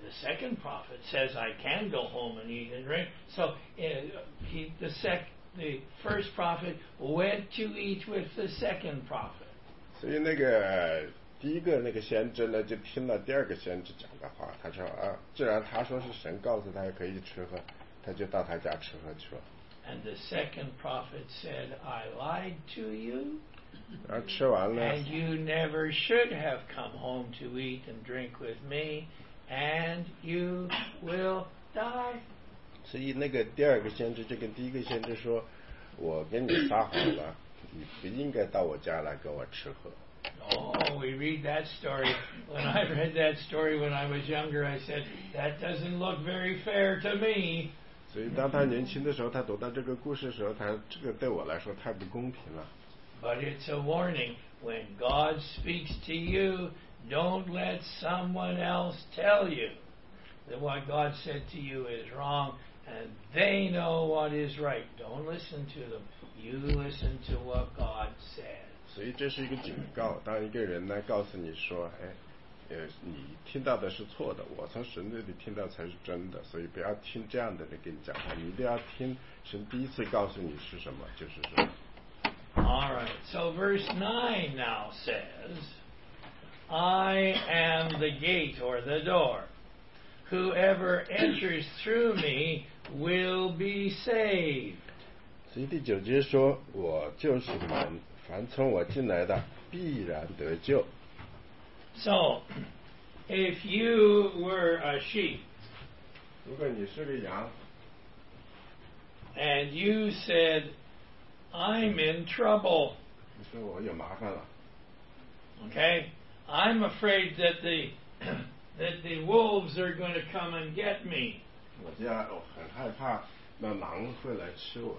the second prophet says I can go home and eat and drink. So uh, he, the sec, the first prophet went to eat with the second prophet. 所以那个第一个那个先知呢，就听了第二个先知讲的话，他说啊，既然他说是神告诉他可以吃喝，他就到他家吃喝去了。 And the second prophet said, I lied to you. 然后吃完了。 And you never should have come home to eat and drink with me, and you will die. 所以那个第二个先知就跟第一个先知说，我跟你撒谎了，你不应该到我家来跟我吃喝。 Oh, we read that story. When I read that story when I was younger, I said, that doesn't look very fair to me. 所以当他年轻的时候，他读到这个故事的时候，他这个对我来说太不公平了。 But it's a warning. When God speaks to you, don't let someone else tell you that what God said to you is wrong, and they know what is right. Don't listen to them. You listen to what God said. 所以这是一个警告，当一个人呢告诉你说，哎，呃，你听到的是错的，我从神那里听到才是真的，所以不要听这样的人跟你讲话，你一定要听神第一次告诉你是什么，就是说。 All right, so verse nine now says, I am the gate or the door. Whoever enters through me will be saved. 所以第九节说，我就是门，凡从我进来的必然得救。 So, if you were a sheep, 如果你是个羊 and you said, I'm in trouble. 你说我有麻烦了 Okay? I'm afraid that the that the wolves are going to come and get me. 我家我很害怕那狼会来吃我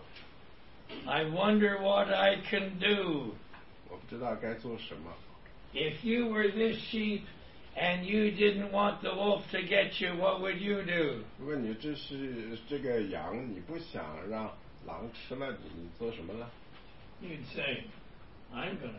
I wonder what I can do. 我不知道该做什么 If you were this sheep and you didn't want the wolf to get you, what would you do? 如果你这是这个羊，你不想让狼吃了你，你做什么呢 You'd say, I'm gonna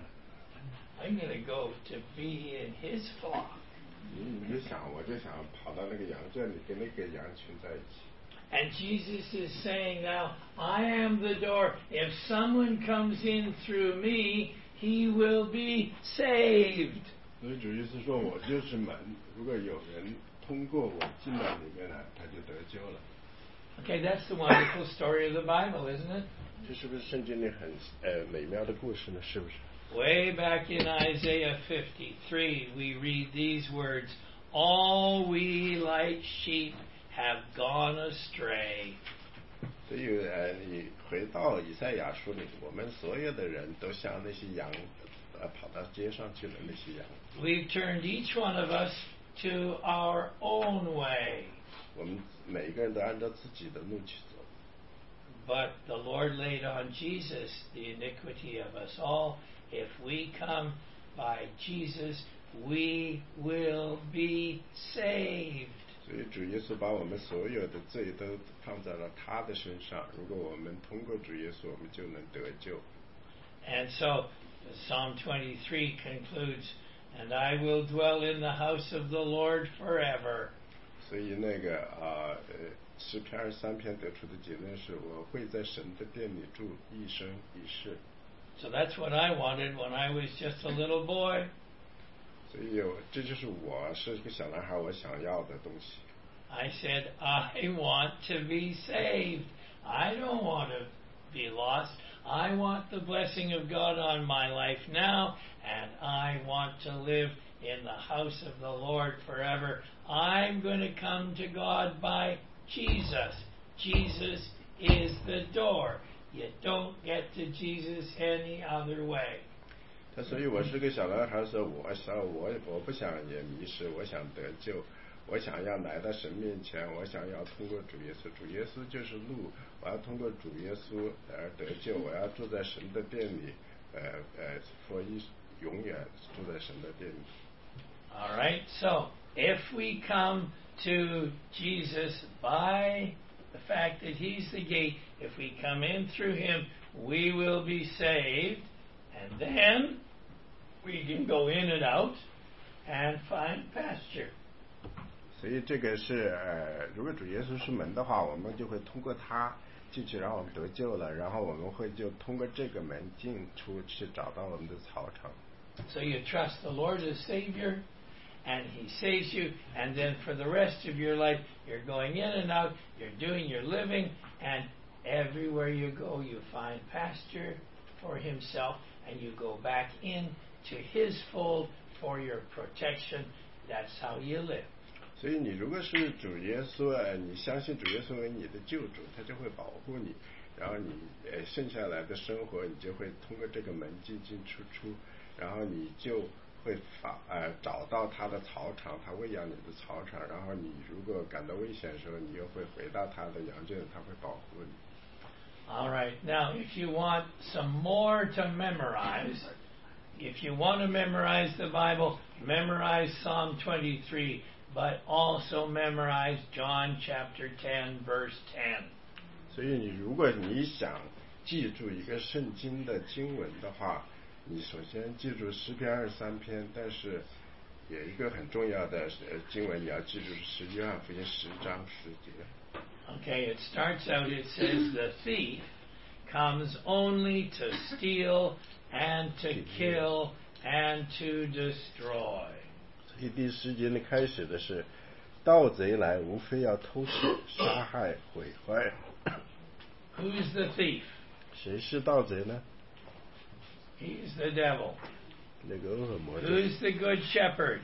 I'm gonna go to be in his flock. 你你就想，我就想跑到那个羊圈里跟那个羊群在一起 And Jesus is saying now, I am the door. If someone comes in through me, he will be saved. 所以主耶稣说，我就是门，如果有人通过我进到里面来，他就得救了 Okay, that's the wonderful story of the Bible, isn't it? 这是不是圣经里很呃美妙的故事呢？是不是 Way back in Isaiah fifty-three, we read these words, All we like sheep have gone astray. 所以呃，你回到以赛亚书里，我们所有的人都像那些羊，呃，跑到街上去了那些羊。 We've turned each one of us to our own way. 我们每一个人都按照自己的路去走。 But the Lord laid on Jesus the iniquity of us all. If we come by Jesus, we will be saved. 所以主耶稣把我们所有的罪都放在了他的身上。如果我们通过主耶稣，我们就能得救。 And so Psalm twenty-three concludes, And I will dwell in the house of the Lord forever. 所以那个啊呃诗篇二十三篇得出的结论是，我会在神的殿里住一生一世。 So that's what I wanted when I was just a little boy. 所以这就是我是个小男孩我想要的东西。 I said, I want to be saved. I don't want to be lost. I want the blessing of God on my life now, and I want to live in the house of the Lord forever. I'm going to come to God by Jesus. Jesus is the door. You don't get to Jesus any other way. 他所以我是个小男孩的时候，我想我我不想也迷失，我想得救，我想要来到神面前，我想要通过主耶稣，主耶稣就是路，我要通过主耶稣而得救，我要住在神的殿里，呃呃，佛一永远住在神的殿里。 All right, so if we come to Jesus by the fact that He's the gate, if we come in through Him, we will be saved, and then we can go in and out and find pasture. 所以这个是呃，如果主耶稣是门的话，我们就会通过他进去，让我们得救了，然后我们会就通过这个门进出去找到我们的草场。 So you trust the Lord as Savior, and He saves you, and then for the rest of your life, you're going in and out, you're doing your living, and everywhere you go, you find pasture for Himself, and you go back in to His fold for your protection. That's how you live. 所以你如果是主耶稣啊，你相信主耶稣为你的救主，他就会保护你，然后你呃剩下来的生活，你就会通过这个门进进出出，然后你就会发呃找到他的草场，他喂养你的草场，然后你如果感到危险的时候，你又会回到他的羊圈，他会保护你。 All right, now if you want some more to memorize, if you want to memorize the Bible, memorize Psalm twenty-three, but also memorize John chapter ten, verse ten. 所以你如果你想记住一个圣经的经文的话，你首先记住诗篇二十三篇，但是有一个很重要的经文你要记住是约翰福音十章十节。 Okay, it starts out, it says, the thief comes only to steal and to kill and to destroy. 所以第十节的开始的是，盗贼来无非要偷窃、杀害、毁坏。 Who's the thief? 谁是盗贼呢？ He's the devil. 那个恶魔。 Who's the good shepherd?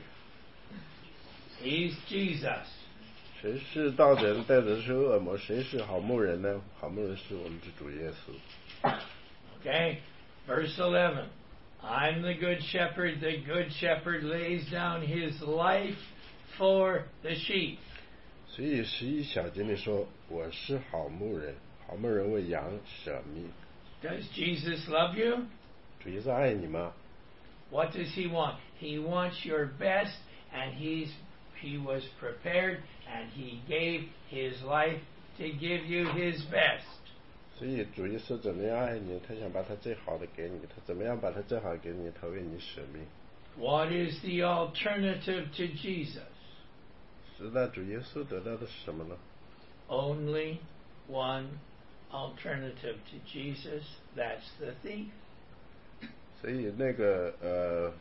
He's Jesus. 谁是盗贼呢？带的是恶魔。谁是好牧人呢？好牧人是我们的主耶稣。 Okay, verse eleven. I'm the good shepherd. The good shepherd lays down his life for the sheep. 所以十一小节里说，我是好牧人，好牧人为羊舍命。 Does Jesus love you? 主耶稣爱你吗？ What does he want? He wants your best, and he's he was prepared, and he gave his life to give you his best. 所以主耶稣怎么样爱你？他想把他最好的给你，他怎么样把他最好给你？他为你舍命。 What is the alternative to Jesus? 是的，主耶稣得到的是什么呢？ Only one alternative to Jesus. That's the thief. 所以那个呃，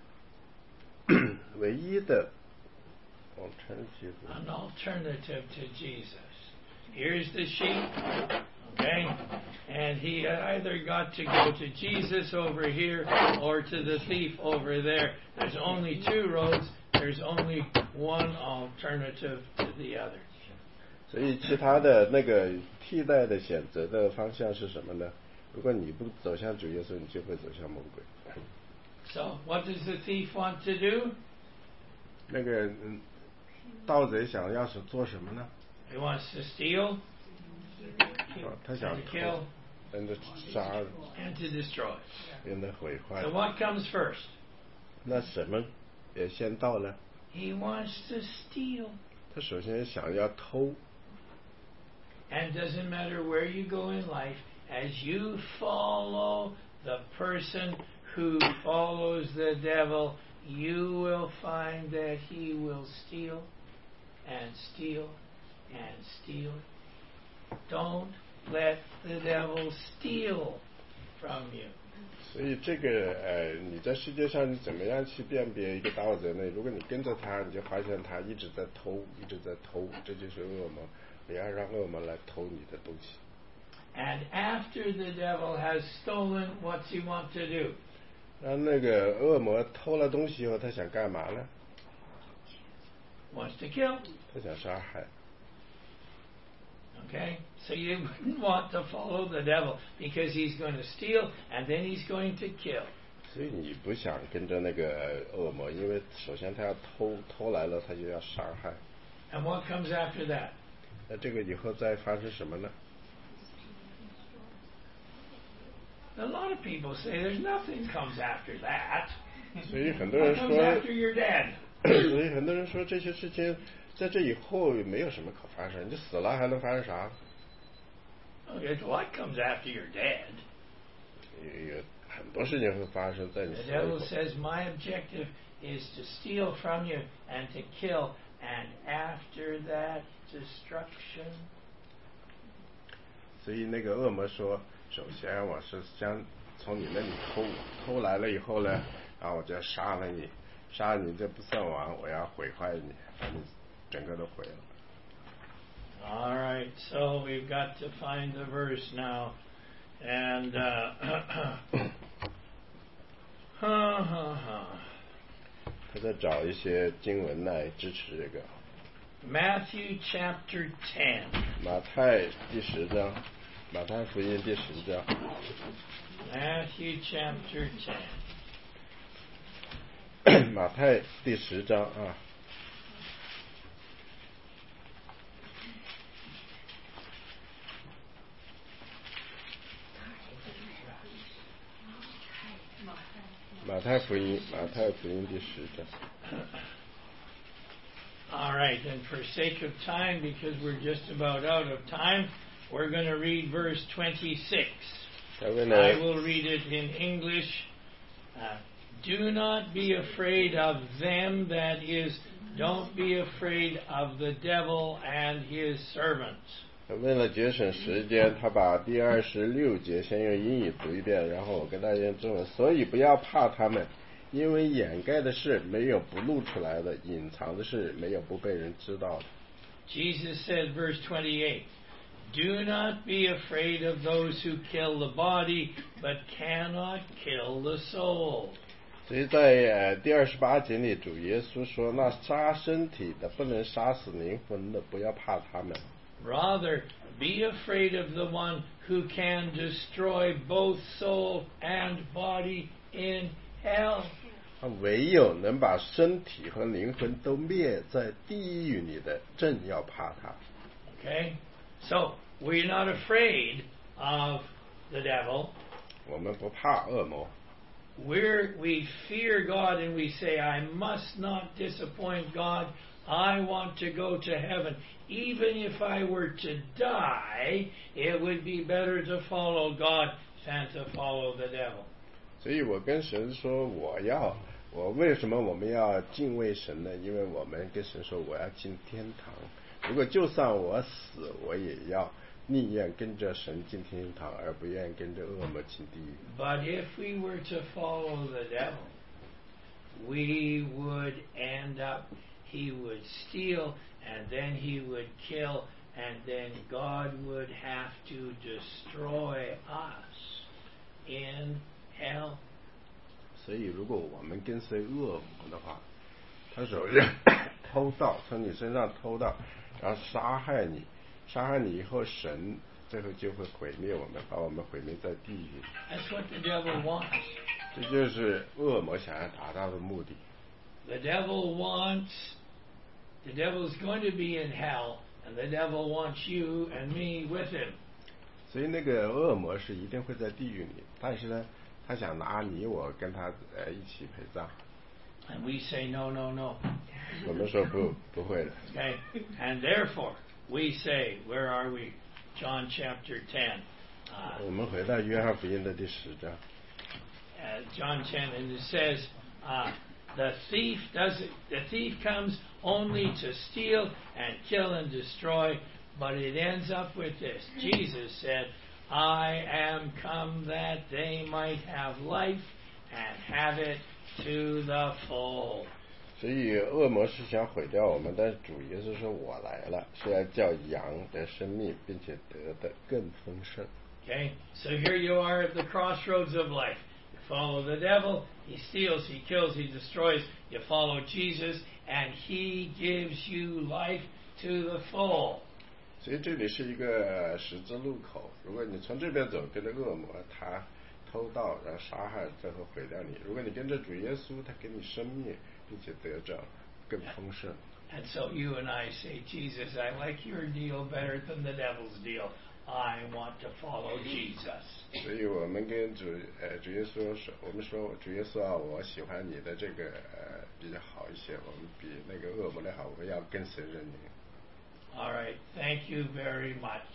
唯一的 alternative. An alternative to Jesus. Here's the sheep, okay, and he either got to go to Jesus over here or to the thief over there. There's only two roads. There's only one alternative to the other. 所以其他的那个替代的选择的方向是什么呢？如果你不走向主耶稣，你就会走向魔鬼。 So what does the thief want to do? 那个盗贼想要是做什么呢？ He wants to steal, 他想 and kill, 跟着杀 and to destroy. 跟着毁坏。 So what comes first? 那什么也先到了？ He wants to steal. 他首先想要偷。 And doesn't matter where you go in life, as you follow the person who follows the devil, you will find that he will steal and steal and steal. Don't let the devil steal from you. 所以这个呃，你在世界上你怎么样去辨别一个盗贼呢？如果你跟着他，你就发现他一直在偷，一直在偷，这就是恶魔。不要让恶魔来偷你的东西。 And after the devil has stolen, what's he want to do? 那那个恶魔偷了东西以后，他想干嘛呢？ Wants to kill. 他想杀害。 Okay? So you wouldn't want to follow the devil because he's going to steal and then he's going to kill. 所以你不想跟着那个恶魔，因为首先他要偷，偷来了他就要杀害。 And what comes after that? 那这个以后再发生什么呢？ A lot of people say there's nothing comes after that. 所以很多人 What 说， comes after you're dead? 所以很多人说这些事情在这以后没有什么可发生，你死了还能发生啥？ Okay, what comes after you're dead? 有很多事情会发生在你 The 死了以 devil 后。 says, my objective is to steal from you and to kill and after that destruction. 所以那个恶魔说，首先我是将从你那里偷偷来了以后呢，然后我就要杀了你，杀了你这不算完，我要毁坏你，把你整个都毁了。 All right, so we've got to find the verse now, and uh, 他在找一些经文来支持这个。 Matthew chapter ten. 马太第十章，马太福音第十章。 Matthew chapter ten. 马太第十章啊。马太福音，马太福音第十章。 All right, and for sake of time, because we're just about out of time, we're going to read verse twenty-six. I will read it in English. Uh, Do not be afraid of them, that is, don't be afraid of the devil and his servants. 为了节省时间，他把第二十六节先用英语读一遍，然后我跟大家用中文。所以不要怕他们，因为掩盖的事没有不露出来的，隐藏的事没有不被人知道的。 Jesus said, verse twenty-eight, Do not be afraid of those who kill the body, but cannot kill the soul. 所以在呃第二十八节里，主耶稣说，那杀身体的不能杀死灵魂的，不要怕他们。 Rather, be afraid of the one who can destroy both soul and body in hell. 唯有能把身体和灵魂都灭在地狱里的，正要怕他。 Okay, so we're not afraid of the devil. 我们不怕恶魔。 We're, we fear God and we say, I must not disappoint God. I want to go to heaven. Even if I were to die, it would be better to follow God than to follow the devil. 所以我跟神说，我要，我为什么我们要敬畏神呢？因为我们跟神说，我要进天堂。如果就算我死，我也要宁愿跟着神进天堂，而不愿跟着恶魔进地狱。 But if we were to follow the devil, we would end up, he would steal, and then he would kill, and then God would have to destroy us in hell. 所以如果我们跟随恶魔的话，他首先偷盗，从你身上偷盗，然后杀害你，杀害你以后，神最后就会毁灭我们，把我们毁灭在地狱。 That's what the devil wants. 这就是恶魔想要达到的目的。 The devil wants, the devil is going to be in hell, and the devil wants you and me with him. 所以那个恶魔是一定会在地狱里，但是呢，他想拿你我跟他呃一起陪葬。 And we say no, no, no. 我们说不，不会的。 Okay, and therefore we say, where are we? John chapter ten. Uh, 我们回到约翰福音的第十章。 Uh, John ten, and it says, uh, the thief does it, the thief comes only to steal and kill and destroy, but it ends up with this. Jesus said, I am come that they might have life and have it to the full. 所以恶魔是想毁掉我们，但是主耶稣说我来了，是要叫羊得生命，并且得的更丰盛。 Okay, so here you are at the crossroads of life. You follow the devil, he steals, he kills, he destroys. You follow Jesus, and he gives you life to the full. 所以这里是一个十字路口，如果你从这边走，跟着恶魔，他偷盗，然后杀害，最后毁掉你；如果你跟着主耶稣，他给你生命，并且得着更丰盛。 And so you and I say, Jesus, I like your deal better than the devil's deal. I want to follow Jesus. 所以我们跟主呃主耶稣说，我们说主耶稣啊，我喜欢你的这个呃比较好一些，我们比那个恶魔的好，我要跟随着你。 All right, thank you very much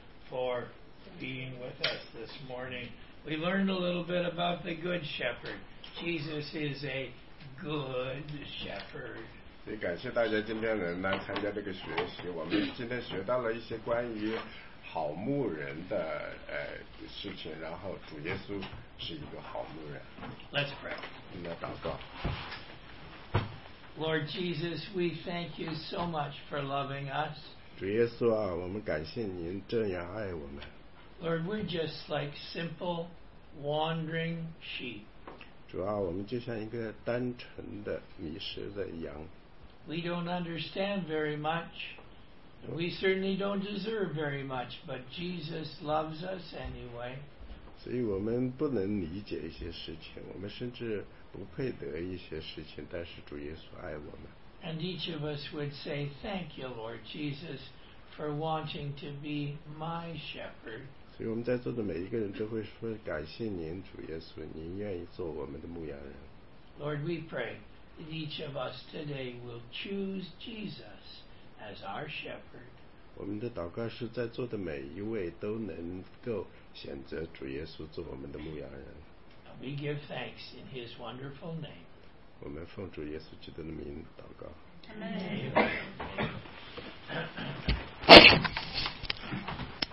for being with us this morning. We learned a little bit about the Good Shepherd. Jesus is a good shepherd. 也感谢大家今天能来参加这个学习。我们今天学到了一些关于好牧人的呃事情，然后主耶稣是一个好牧人。 Let's pray. 我们来祷告。 Lord Jesus, we thank you so much for loving us. 主耶稣啊，我们感谢您这样爱我们。 Lord, we're just like simple, wandering sheep. 主啊，我们就像一个单纯的迷失的羊。 We don't understand very much. We certainly don't deserve very much, but Jesus loves us anyway. 所以我们不能理解一些事情，我们甚至不配得一些事情，但是主耶稣爱我们。 And each of us would say, "Thank you, Lord Jesus, for wanting to be my shepherd." 所以我们在座的每一个人都会说感谢您，主耶稣，您愿意做我们的牧羊人。 Lord, we pray that each of us today will choose Jesus as our shepherd. 我们的祷告是在座的每一位都能够选择主耶稣做我们的牧羊人。 We give thanks in His wonderful name. 我们奉主耶稣基督的名祷告。 Amen.